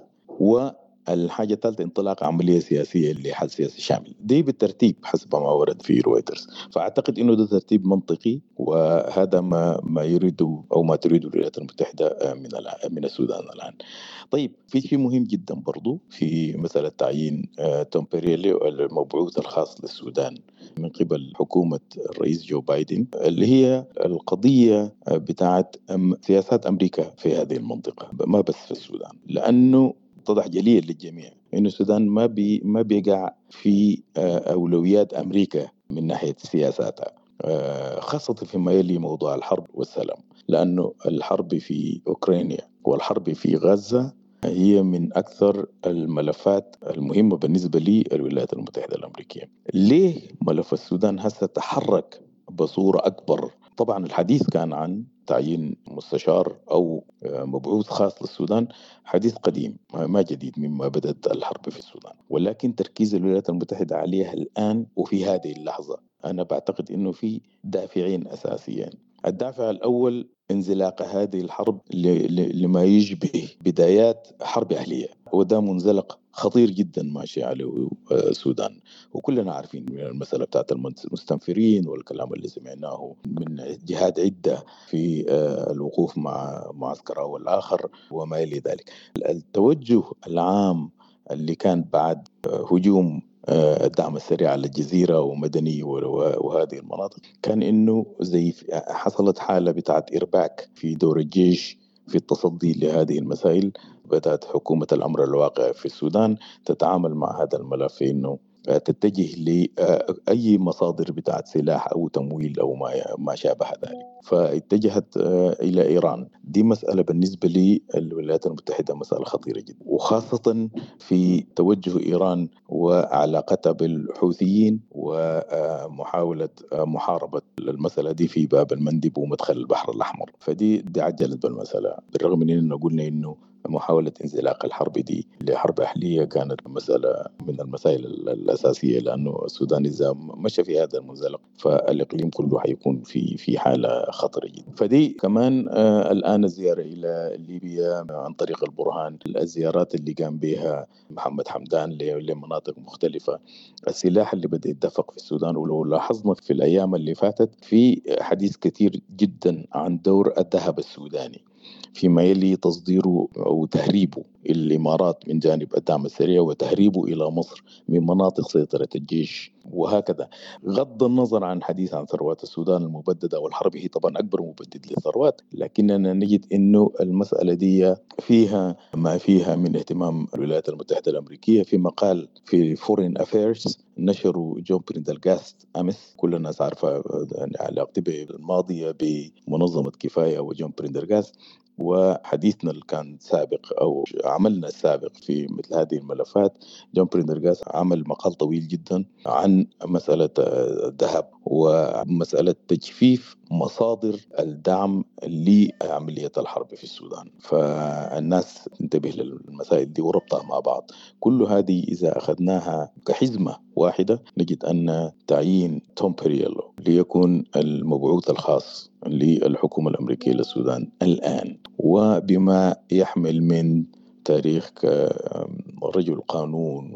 والحاجة الثالثة انطلاق عملية سياسية لحل سياسي شامل. دي بالترتيب حسب ما ورد في رويترز. فأعتقد إنه ده ترتيب منطقي، وهذا ما ما يريده أو ما تريده الولايات المتحدة من من السودان الآن. طيب في شيء مهم جدا برضو في مسألة تعيين توم بيريلي المبعوث الخاص للسودان من قبل حكومة الرئيس جو بايدن، اللي هي القضية بتاعت سياسات أمريكا في هذه المنطقة ما بس في السودان، لأنه اتضح جليا للجميع إنه السودان ما بي ما بيقع في أولويات أمريكا من ناحية سياساتها، خاصة فيما يلي موضوع الحرب والسلام، لأنه الحرب في أوكرانيا والحرب في غزة هي من أكثر الملفات المهمة بالنسبة لي الولايات المتحدة الأمريكية. ليه ملف السودان هسه تحرك بصورة أكبر؟ طبعا الحديث كان عن تعيين مستشار أو مبعوث خاص للسودان، حديث قديم ما جديد مما بدأت الحرب في السودان، ولكن تركيز الولايات المتحدة عليها الآن وفي هذه اللحظة أنا بعتقد أنه في دافعين أساسيين. الدافع الأول انزلاق هذه الحرب لما يشبه بدايات حرب أهلية، وده منزلق خطير جدا ماشي عليه السودان، وكلنا عارفين المسألة بتاعت المستنفرين والكلام اللي سمعناه من جهات عدة في الوقوف مع معسكر أو الآخر وما يلي ذلك. التوجه العام اللي كان بعد هجوم الدعم السريع على الجزيرة ومدني وهذه المناطق كان إنه زي حصلت حالة بتاعت إرباك في دور الجيش في التصدي لهذه المسائل. بدأت حكومة الأمر الواقع في السودان تتعامل مع هذا الملف إنه تتجه لأي مصادر بتاعت سلاح أو تمويل أو ما شابه ذلك، فاتجهت إلى إيران. دي مسألة بالنسبة لي الولايات المتحدة مسألة خطيرة جدا، وخاصة في توجه إيران وعلاقتها بالحوثيين ومحاولة محاربة المسألة دي في باب المندب ومدخل البحر الأحمر. فدي دي عجلت بالمسألة، بالرغم من أنه قلنا أنه محاولة انزلاق الحرب دي لحرب أهلية كانت مسألة من المسائل الأساسية، لأنه السودان إذا مشى في هذا المنزلق فالإقليم كله حيكون في في حالة خطرة جدا. فدي كمان آه الآن الزيارة إلى ليبيا عن طريق البرهان، الزيارات اللي قام بها محمد حمدان لمناطق مختلفة، السلاح اللي بدأ يتدفق في السودان. ولو لاحظنا في الأيام اللي فاتت في حديث كثير جدا عن دور الذهب السوداني فيما يلي تصديره أو تهريبه الإمارات من جانب الدعم السريع وتهريبه إلى مصر من مناطق سيطرة الجيش وهكذا. غض النظر عن حديث عن ثروات السودان المبددة والحرب، هي طبعا أكبر مبدد للثروات، لكننا نجد إنه المسألة دي فيها ما فيها من اهتمام الولايات المتحدة الأمريكية. في مقال في فورين أفيرز نشروا جون بريندلغاست أمس، كل الناس عارفة علاقتي الماضية بمنظمة كفاية وجون بريندلغاست، وحديثنا اللي كان سابق أو عملنا السابق في مثل هذه الملفات. جون بريندلغاست عمل مقال طويل جدا عن مسألة الذهب ومسألة تجفيف مصادر الدعم لعملية الحرب في السودان. فالناس تنتبه للمسائل دي وربطها مع بعض. كل هذه إذا أخذناها كحزمة واحدة نجد أن تعيين توم بيريلو ليكون المبعوث الخاص للحكومة الأمريكية للسودان الآن، وبما يحمل من تاريخ كرجل قانون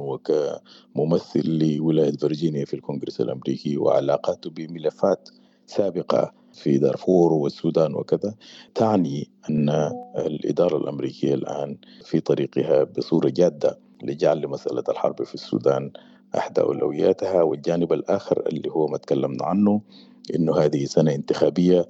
وكممثل لولاية فيرجينيا في الكونغرس الأمريكي وعلاقاته بملفات سابقة في دارفور والسودان وكذا، تعني أن الإدارة الأمريكية الآن في طريقها بصورة جادة لجعل مسألة الحرب في السودان أحدى أولوياتها. والجانب الآخر اللي هو ما تكلمنا عنه إنه هذه سنة انتخابية،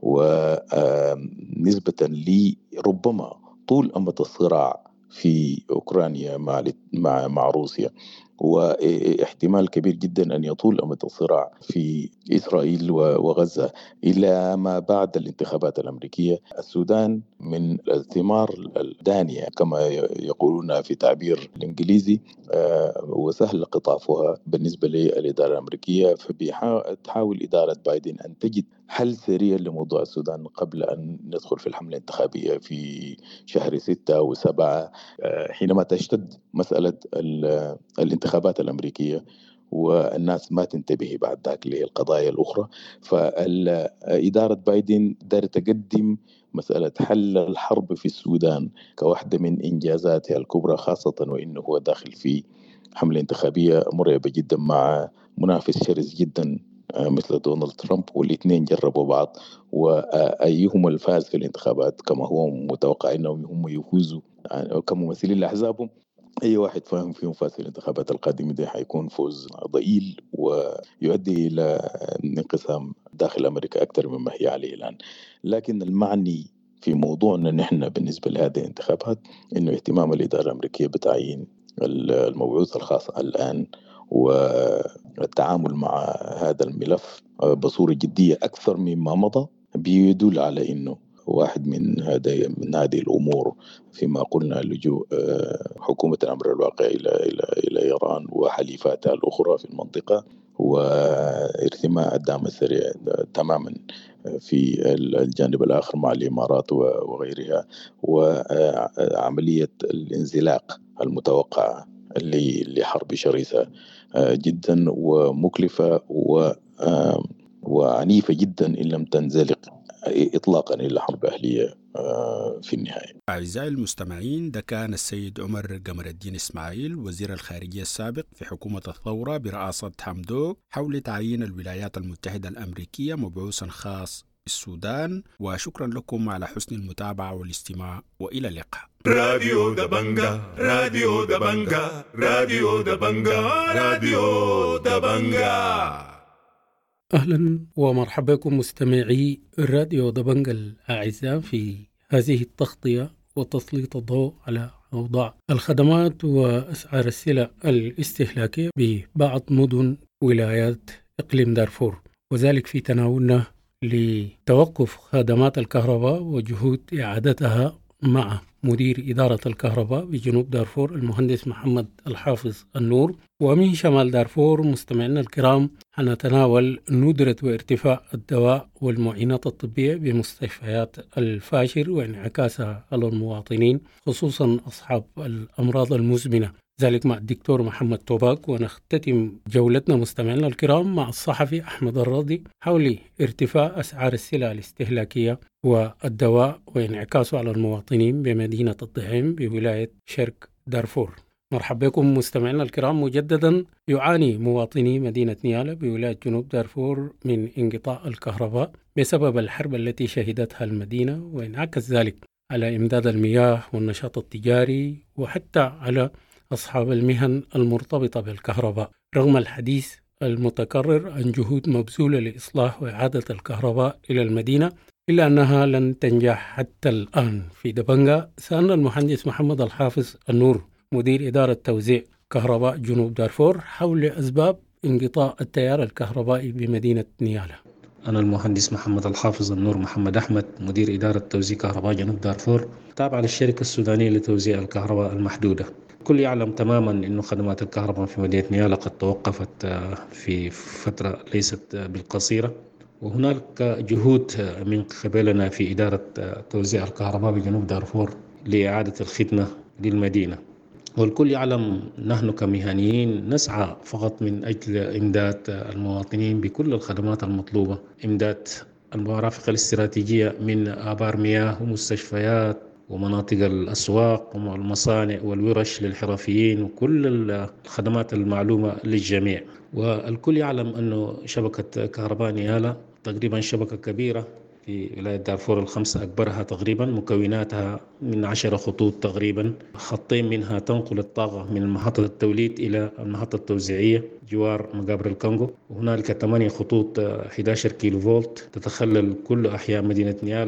ونسبة لي ربما طول أمد الصراع في أوكرانيا مع مع مع روسيا واحتمال كبير جدا أن يطول أمد الصراع في إسرائيل وغزة إلى ما بعد الانتخابات الأمريكية. السودان من الثمار الدانية كما يقولون في تعبير الإنجليزي، وسهل قطافها بالنسبة للإدارة الأمريكية، فبتحاول إدارة بايدن أن تجد حل سريع لموضوع السودان قبل أن ندخل في الحملة الانتخابية في شهر ستة وسبعة حينما تشتد مسألة الانتخابات الأمريكية والناس ما تنتبه بعد ذاك للقضايا الأخرى. فإدارة بايدن دار تقدم مسألة حل الحرب في السودان كواحدة من إنجازاتها الكبرى، خاصة وإنه هو داخل في حملة انتخابية مرعبة جدا مع منافس شرس جدا مثل دونالد ترامب، والاثنين جربوا بعض، وأيهم الفاز في الانتخابات كما هو متوقع أنهم هم يفوزوا كممثلين لأحزابهم، أي واحد فاهم فيهم فاز في الانتخابات القادمة دي حيكون فوز ضئيل ويؤدي إلى انقسام داخل أمريكا أكثر مما هي عليه الآن. لكن المعني في موضوعنا نحن بالنسبة لهذه الانتخابات إنه اهتمام الإدارة الأمريكية بتعيين المبعوث الخاص الآن والتعامل مع هذا الملف بصورة جدية أكثر مما مضى بيدل على إنه واحد من هذه من هذه الأمور فيما قلنا لجوء حكومة الأمر الواقع إلى إلى إلى إيران وحليفاتها الأخرى في المنطقة، وارتماء الدعم السريع تماما في الجانب الآخر مع الإمارات وغيرها، وعملية الانزلاق المتوقعة لحرب شرسة جدا ومكلفة وعنيفة جدا إن لم تنزلق إطلاقا إلى حرب أهلية في النهاية. أعزائي المستمعين، ده كان السيد عمر قمر الدين إسماعيل وزير الخارجية السابق في حكومة الثورة برئاسة حمدوك حول تعيين الولايات المتحدة الأمريكية مبعوثا خاص السودان. وشكرا لكم على حسن المتابعة والاستماع، وإلى اللقاء. راديو دبنجا راديو دبنجا راديو دبنجا راديو دبنجا. أهلا ومرحبا بكم مستمعي راديو دبنجا الأعزاء في هذه التغطية وتسليط الضوء على أوضاع الخدمات وأسعار السلع الاستهلاكية ببعض مدن ولايات إقليم دارفور، وذلك في تناولنا لتوقف خدمات الكهرباء وجهود إعادتها مع مدير إدارة الكهرباء بجنوب دارفور المهندس محمد الحافظ النور. ومن شمال دارفور مستمعينا الكرام حنتناول ندرة وارتفاع الدواء والمعينات الطبية بمستشفيات الفاشر وانعكاسها على المواطنين خصوصا أصحاب الأمراض المزمنة، ذلك مع الدكتور محمد توباك. ونختتم جولتنا مستمعينا الكرام مع الصحفي أحمد الراضي حول ارتفاع أسعار السلع الاستهلاكية والدواء وانعكاسه على المواطنين بمدينة الضحيم بولاية شرق دارفور. مرحبا بكم مستمعينا الكرام مجددا. يعاني مواطني مدينة نيالا بولاية جنوب دارفور من انقطاع الكهرباء بسبب الحرب التي شهدتها المدينة، وانعكس ذلك على إمداد المياه والنشاط التجاري وحتى على أصحاب المهن المرتبطة بالكهرباء، رغم الحديث المتكرر عن جهود مبذولة لإصلاح وإعادة الكهرباء إلى المدينة، إلا أنها لن تنجح حتى الآن. في دبنجا سألنا المهندس محمد الحافظ النور مدير إدارة توزيع كهرباء جنوب دارفور حول أسباب انقطاع التيار الكهربائي بمدينة نيالا. أنا المهندس محمد الحافظ النور محمد أحمد مدير إدارة توزيع كهرباء جنوب دارفور، تابع للشركة السودانية لتوزيع الكهرباء المحدودة. الكل يعلم تماما أن خدمات الكهرباء في مدينة نيالا قد توقفت في فترة ليست بالقصيرة، وهناك جهود من قبلنا في إدارة توزيع الكهرباء بجنوب دارفور لإعادة الخدمة للمدينة. والكل يعلم نحن كمهنيين نسعى فقط من أجل إمداد المواطنين بكل الخدمات المطلوبة، إمداد المرافق الاستراتيجية من آبار مياه ومستشفيات ومناطق الأسواق والمصانع والورش للحرفيين وكل الخدمات المعلومة للجميع. والكل يعلم أنه شبكة كهرباء نيالا تقريبا شبكة كبيرة في ولاية دارفور الخمسة أكبرها تقريبا، مكوناتها من عشر خطوط تقريبا، خطين منها تنقل الطاقة من محطة التوليد إلى المحطة التوزيعية جوار مقابر الكونغو، وهنالك ثمانية خطوط أحد عشر كيلو فولت تتخلل كل أحياء مدينة نيالا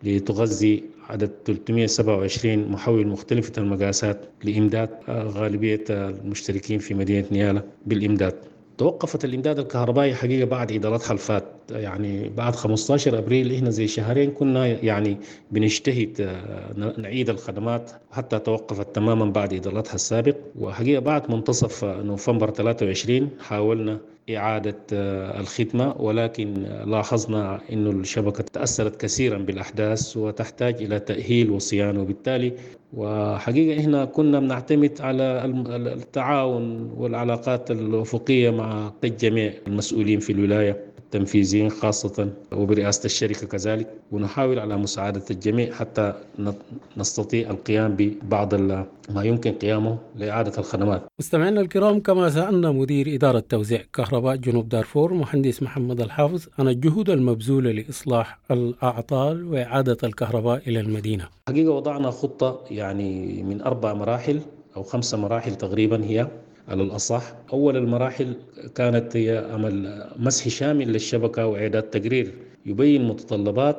لتغذي عدد ثلاثمئة وسبعة وعشرين محول مختلفة المقاسات لإمداد غالبية المشتركين في مدينة نيالا بالإمداد. توقفت الإمداد الكهربائي حقيقة بعد إدارات حلفات، يعني بعد خمسة عشر أبريل إحنا زي شهرين كنا يعني بنجتهد نعيد الخدمات حتى توقفت تماما بعد إداراتها السابق. وحقيقة بعد منتصف نوفمبر ثلاثة وعشرين حاولنا إعادة الخدمة، ولكن لاحظنا أن الشبكة تأثرت كثيرا بالأحداث وتحتاج إلى تأهيل وصيانة، وبالتالي وحقيقة إحنا كنا بنعتمد على التعاون والعلاقات الأفقية مع جميع المسؤولين في الولاية التنفيذيين خاصة وبرئاسة الشركة كذلك، ونحاول على مساعدة الجميع حتى نستطيع القيام ببعض ما يمكن قيامه لإعادة الخدمات. مستمعينا الكرام، كما سألنا مدير إدارة توزيع كهرباء جنوب دارفور مهندس محمد الحافظ عن الجهود المبذولة لإصلاح الأعطال وإعادة الكهرباء إلى المدينة. حقيقة وضعنا خطة يعني من أربع مراحل أو خمسة مراحل تقريبا هي على الأصح. أول المراحل كانت هي عمل مسح شامل للشبكة وإعداد تقرير يبين متطلبات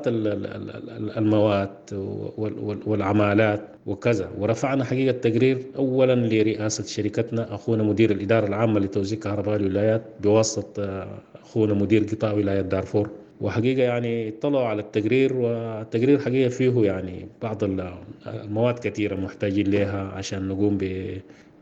المواد والعمالات وكذا، ورفعنا حقيقة التقرير أولا لرئاسة شركتنا أخونا مدير الإدارة العامة لتوزيع كهرباء الولايات بواسطة أخونا مدير قطاع ولاية دارفور، وحقيقة يعني اطلعوا على التقرير، والتقرير حقيقة فيه يعني بعض المواد كثيرة محتاجين لها عشان نقوم ب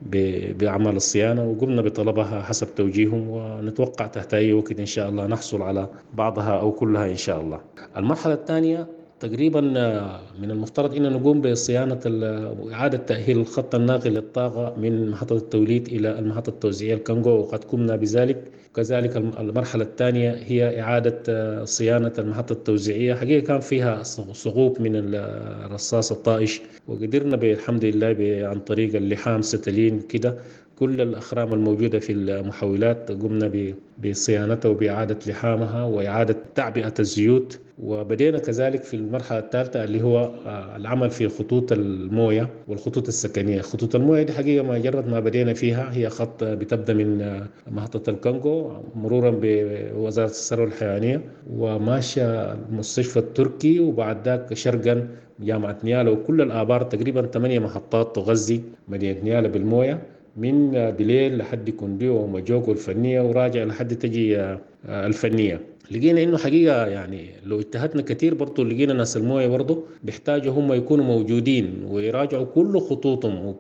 بأعمال الصيانة، وقمنا بطلبها حسب توجيههم، ونتوقع تحت أي وقت إن شاء الله نحصل على بعضها أو كلها إن شاء الله. المرحلة الثانية تقريبا من المفترض أن نقوم بصيانة وإعادة تأهيل الخط الناقل للطاقة من محطة التوليد إلى المحطة التوزيعية الكونغو، وقد قمنا بذلك. كذلك المرحلة الثانية هي إعادة صيانة المحطة التوزيعية، حقيقة كان فيها سقوط من الرصاص الطائش، وقدرنا بالحمد لله عن طريق اللحام ستلين كده كل الأخرام الموجودة في المحولات قمنا بصيانتها وبإعادة لحامها وإعادة تعبئة الزيوت. وبدينا كذلك في المرحلة الثالثة اللي هو العمل في خطوط الموية والخطوط السكنية. خطوط الموية دي حقيقة مجرد ما بدينا فيها هي خط بتبدأ من محطة الكونغو مرورا بوزارة الثروة الحيوانية وماشية المستشفى التركي، وبعد ذاك شرقا جامعة نيالا، وكل الآبار تقريبا ثمانية محطات تغذي مدينة نيالا بالموية من بليل لحد كونديو ومجوك والفنية وراجع لحد تجي الفنية. لقينا إنه حقيقة يعني لو اجتهدنا كتير برضو لقينا ناس الموية برضو بيحتاجوا هم يكونوا موجودين ويراجعوا كل خطوطهم،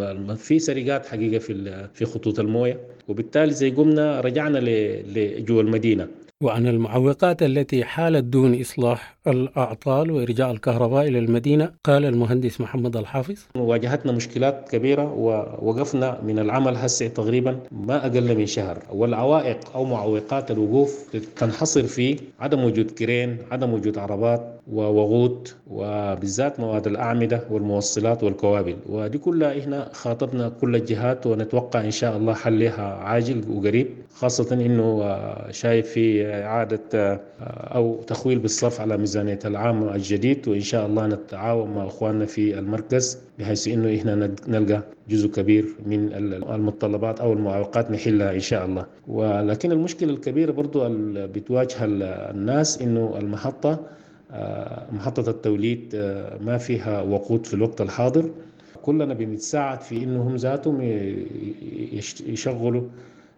في سرقات حقيقة في في خطوط الموية، وبالتالي زي قمنا رجعنا لجوا المدينة. وعن المعوقات التي حالت دون إصلاح الأعطال وإرجاع الكهرباء إلى المدينة قال المهندس محمد الحافظ: واجهتنا مشكلات كبيرة ووقفنا من العمل هسه تقريبا ما أقل من شهر. والعوائق أو معوقات الوقوف تنحصر في عدم وجود كرين، عدم وجود عربات ووقود، وبالذات مواد الأعمدة والموصلات والكوابل، ودي كلها إحنا خاطبنا كل الجهات ونتوقع إن شاء الله حلها عاجل وقريب، خاصة إنه شايف في إعادة أو تخويل بالصرف على ميزانية العام الجديد، وإن شاء الله نتعاون مع أخواننا في المركز بحيث إنه إحنا نلقى جزء كبير من المتطلبات أو المعوقات نحلها إن شاء الله. ولكن المشكلة الكبيرة برضو اللي بتواجه الناس إنه المحطة محطة التوليد ما فيها وقود في الوقت الحاضر. كلنا بنتساعد في إنهم ذاتهم يشغلوا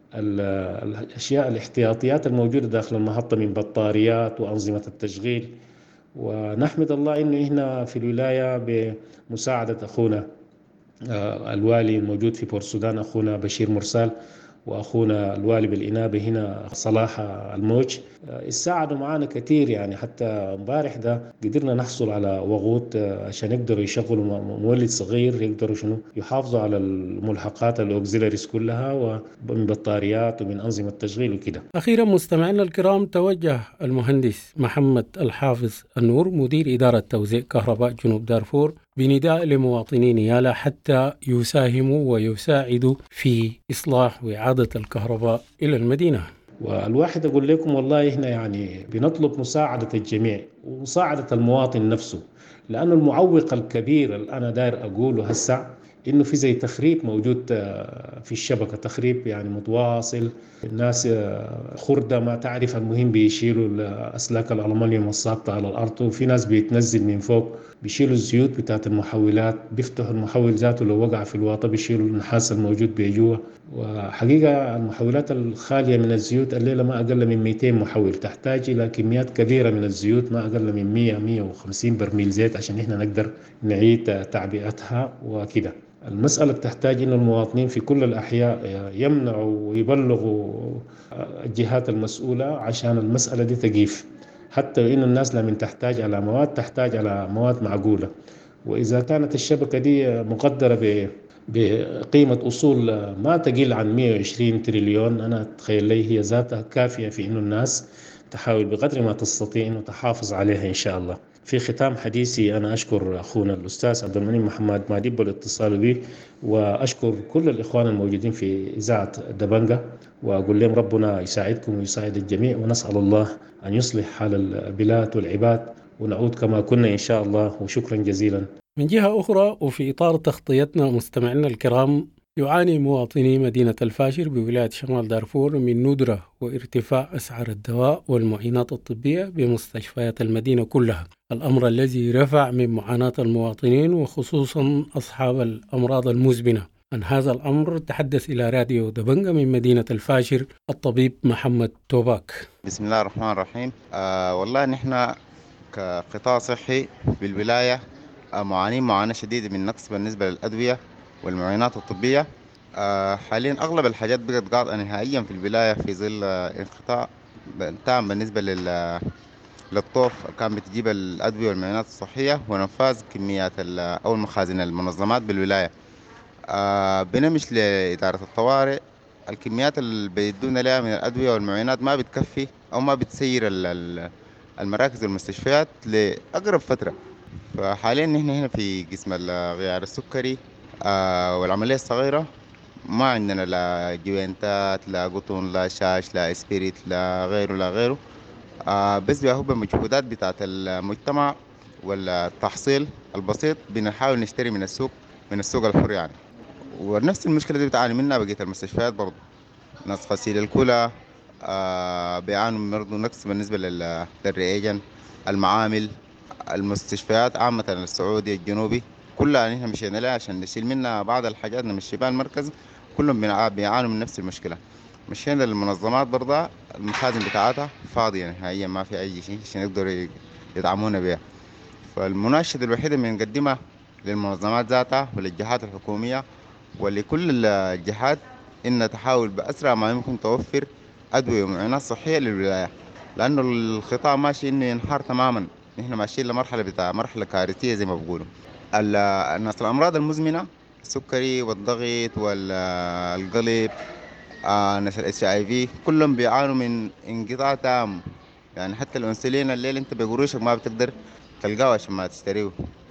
الأشياء الاحتياطيات الموجودة داخل المحطة من بطاريات وأنظمة التشغيل. ونحمد الله إنه إحنا في الولاية بمساعدة أخونا الوالي الموجود في بورت السودان أخونا بشير مرسال وأخونا الوالي بالإنابة هنا صلاح الموج ساعدوا معنا كثير، يعني حتى امبارح ده قدرنا نحصل على وقود عشان يقدروا يشغلوا مولد صغير يقدروا شنو يحافظوا على الملحقات الأوكسيلاريز كلها ومن بطاريات ومن أنظمة تشغيل وكده. أخيرا مستمعينا الكرام، توجه المهندس محمد الحافظ النور مدير إدارة توزيع كهرباء جنوب دارفور بنداء لمواطني نيالا حتى يساهموا ويساعدوا في إصلاح وإعادة الكهرباء إلى المدينة. والواحد أقول لكم والله إحنا يعني بنطلب مساعدة الجميع ومساعدة المواطن نفسه، لأن المعوق الكبير اللي أنا داير أقوله هسه إنه في زي تخريب موجود في الشبكة، تخريب يعني متواصل. الناس خردة ما تعرف، المهم بيشيلوا الأسلاك الألمنيوم الساقطة على الأرض، وفي ناس بيتنزل من فوق بيشيلوا الزيوت بتاعت المحولات، بيفتحوا المحول ذاته لو وقع في الواطة بيشيلوا النحاس الموجود بجوا. وحقيقة المحولات الخالية من الزيوت الليلة ما أقل من مئتين محول، تحتاج إلى كميات كبيرة من الزيوت ما أقل من مئة مئة وخمسين برميل زيت عشان إحنا نقدر نعيد تعبئتها وكده. المسألة تحتاج إن المواطنين في كل الأحياء يمنعوا ويبلغوا الجهات المسؤولة عشان المسألة دي تقيف، حتى إن الناس لمن تحتاج على مواد تحتاج على مواد معقولة. وإذا كانت الشبكة دي مقدرة بقيمة أصول ما تقل عن مئة وعشرين تريليون، أنا أتخيل لي هي ذاتها كافية في إنه الناس تحاول بقدر ما تستطيع إنه تحافظ عليها إن شاء الله. في ختام حديثي أنا أشكر أخونا الأستاذ عبد المنعم محمد ماديب بالاتصال به، وأشكر كل الإخوان الموجودين في إذاعة دبنجة، وأقول لهم ربنا يساعدكم ويساعد الجميع، ونسأل الله أن يصلح حال البلاد والعباد ونعود كما كنا إن شاء الله، وشكرا جزيلا. من جهة أخرى وفي إطار تغطيتنا مستمعينا الكرام، يعاني مواطني مدينة الفاشر بولاية شمال دارفور من ندرة وارتفاع أسعار الدواء والمعينات الطبية بمستشفيات المدينة كلها، الأمر الذي رفع من معاناة المواطنين وخصوصا أصحاب الأمراض المزمنة. عن هذا الأمر تحدث إلى راديو دبنجة من مدينة الفاشر الطبيب محمد توباك. بسم الله الرحمن الرحيم. آه والله نحن كقطاع صحي بالولاية آه معانين معاناة شديدة من نقص بالنسبة للأدوية والمعينات الطبية. آه حاليا أغلب الحاجات بقت قاطعة نهائيا في الولاية في ظل انقطاع تام بالنسبة لل للطوف كان بتجيب الأدوية والمعينات الصحية ونفاذ كميات أو المخازن المنظمات بالولاية. آه بنمش لإدارة الطوارئ، الكميات اللي بيدونا لها من الأدوية والمعينات ما بتكفي أو ما بتسير المراكز والمستشفيات لأقرب فترة. فحاليا نحن هنا في قسم الغيار السكري آه والعملية الصغيرة ما عندنا لا جوينتات لا قطن لا شاش لا اسبريت لا غيره لا غيره. آه بس بيهوب المجهودات بتاعت المجتمع والتحصيل البسيط بنحاول نشتري من السوق من السوق الحر يعني. ونفس المشكلة دي بتعاني منها بقية المستشفيات برضو، ناس غسيل الكلى آه بيعانوا برضو نقص بالنسبة للرئيجن، المعامل، المستشفيات عامة السعودي الجنوبي كلها نحن مشينا لها عشان نشيل منها بعض الحاجات نمشي بها المركز، كلهم بيعانوا من نفس المشكلة. مشينا للمنظمات برضه المخازن بتاعتها فاضية نهائيا ما في أي شيء عشان يقدروا يدعمونا بها. فالمناشدة الوحيدة اللي بنقدمها للمنظمات ذاتها وللجهات الحكومية ولكل الجهات إن تحاول بأسرع ما يمكن توفر أدوية ومعينات صحية للولاية، لأنه الخطاب ماشي إنه ينحار تماما. نحن ماشيين لمرحلة بتاع مرحلة كارثية زي ما بيقولوا. الناس الأمراض المزمنة السكري والضغط والقلب آه ناس الاتش اي في كلهم بيعانوا من انقطاع تام، يعني حتى الانسولين الليل انت بقروشك ما بتقدر تلقاه عشان ما تشتريه.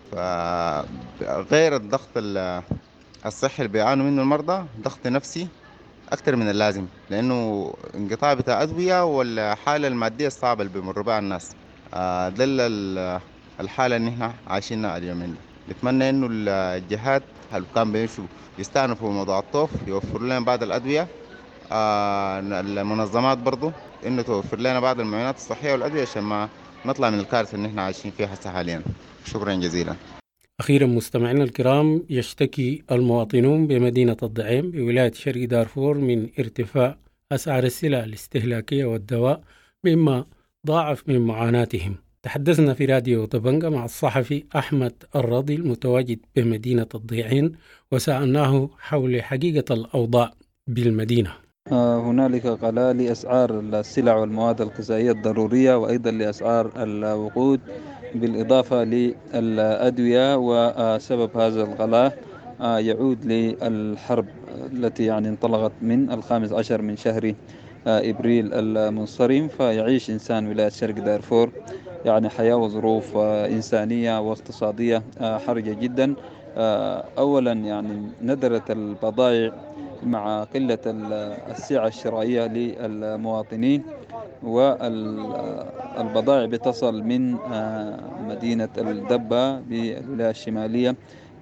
فغير الضغط الصحي اللي بيعانوا منه المرضى، ضغط نفسي اكتر من اللازم، لانه انقطاع بتاع ادويه والحاله الماديه الصعبه اللي بيمر بها الناس. آه ده الحاله اللي احنا عايشينها اليومين. نتمنى انه الجهات اللي كان بيمشوا يستأنفوا موضوع الطوف يوفروا لنا بعض الادويه، آه المنظمات برضو انه توفر لنا بعض المعينات الصحيه والادويه عشان ما نطلع من الكارثه اللي احنا عايشين فيها هسه حاليا. شكرا جزيلا. أخيرا مستمعينا الكرام، يشتكي المواطنون بمدينة الضعيم بولاية شرق دارفور من ارتفاع أسعار السلع الاستهلاكية والدواء مما ضاعف من معاناتهم. تحدثنا في راديو دبنجة مع الصحفي أحمد الرضي المتواجد بمدينة الضيعين وسألناه حول حقيقة الأوضاع بالمدينة. هنالك غلاء لأسعار السلع والمواد الغذائية الضرورية وأيضا لأسعار الوقود بالإضافة للأدوية، وسبب هذا الغلاء يعود للحرب التي يعني انطلقت من الخامس عشر من شهر إبريل المنصرم. فيعيش إنسان ولاية شرق دارفور يعني حياة وظروف إنسانية واقتصادية حرجة جدا. أولا يعني ندرت البضائع مع قلة السعة الشرائية للمواطنين، والبضائع بتصل من مدينة الدبة بالولاية الشمالية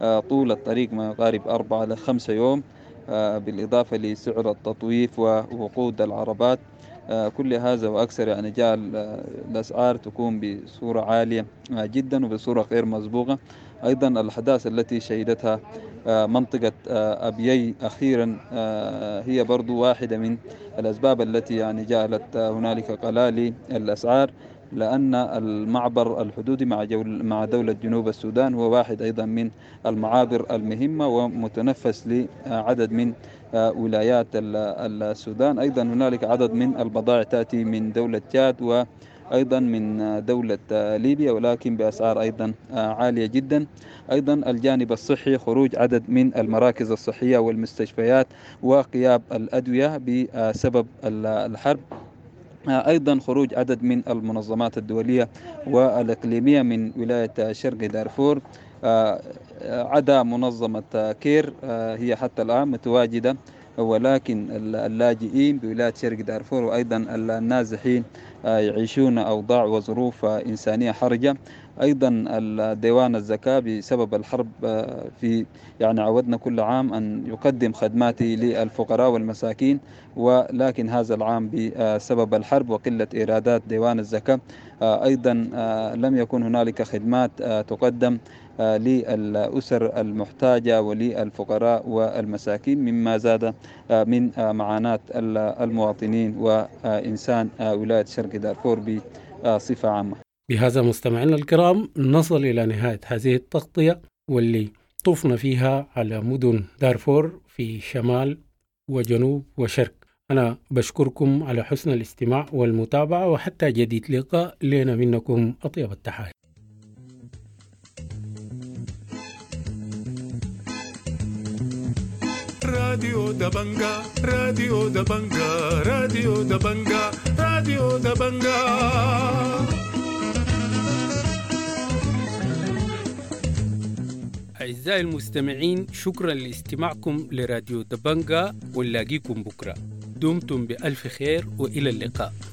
طول الطريق ما يقارب أربعة لخمسة يوم، بالإضافة لسعر التطويف ووقود العربات. كل هذا وأكثر يعني جعل الأسعار تكون بصورة عالية جدا وبصورة غير مسبوقة. أيضا الأحداث التي شهدتها منطقة أبيي أخيرا هي برضو واحدة من الأسباب التي يعني جعلت هنالك قلال الأسعار، لأن المعبر الحدودي مع مع دولة جنوب السودان هو واحد أيضا من المعابر المهمة ومتنفس لعدد من ولايات السودان. أيضا هنالك عدد من البضائع تأتي من دولة تشاد وأيضا من دولة ليبيا، ولكن بأسعار أيضا عالية جدا. أيضا الجانب الصحي، خروج عدد من المراكز الصحية والمستشفيات وغياب الأدوية بسبب الحرب. أيضا خروج عدد من المنظمات الدولية والإقليمية من ولاية شرق دارفور، عدا منظمة كير هي حتى الآن متواجدة، ولكن اللاجئين بولاية شرق دارفور وأيضا النازحين يعيشون أوضاع وظروف إنسانية حرجة. أيضا ديوان الزكاة بسبب الحرب في يعني عودنا كل عام أن يقدم خدماته للفقراء والمساكين، ولكن هذا العام بسبب الحرب وقلة إيرادات ديوان الزكاة أيضا لم يكن هنالك خدمات تقدم للأسر المحتاجة وللفقراء والمساكين، مما زاد من معاناة المواطنين وإنسان ولاية شرق دارفور بصفة عامة. بهذا مستمعينا الكرام نصل إلى نهاية هذه التغطية، واللي طفنا فيها على مدن دارفور في شمال وجنوب وشرق. أنا بشكركم على حسن الاستماع والمتابعة، وحتى جديد لقاء لنا منكم أطيب التحايا. راديو دبنجا راديو دبنجا راديو دبنجا راديو دبنجا. أعزائي المستمعين، شكرا لاستماعكم لراديو دبنجا، ونلاقيكم بكرة. دمتم بألف خير وإلى اللقاء.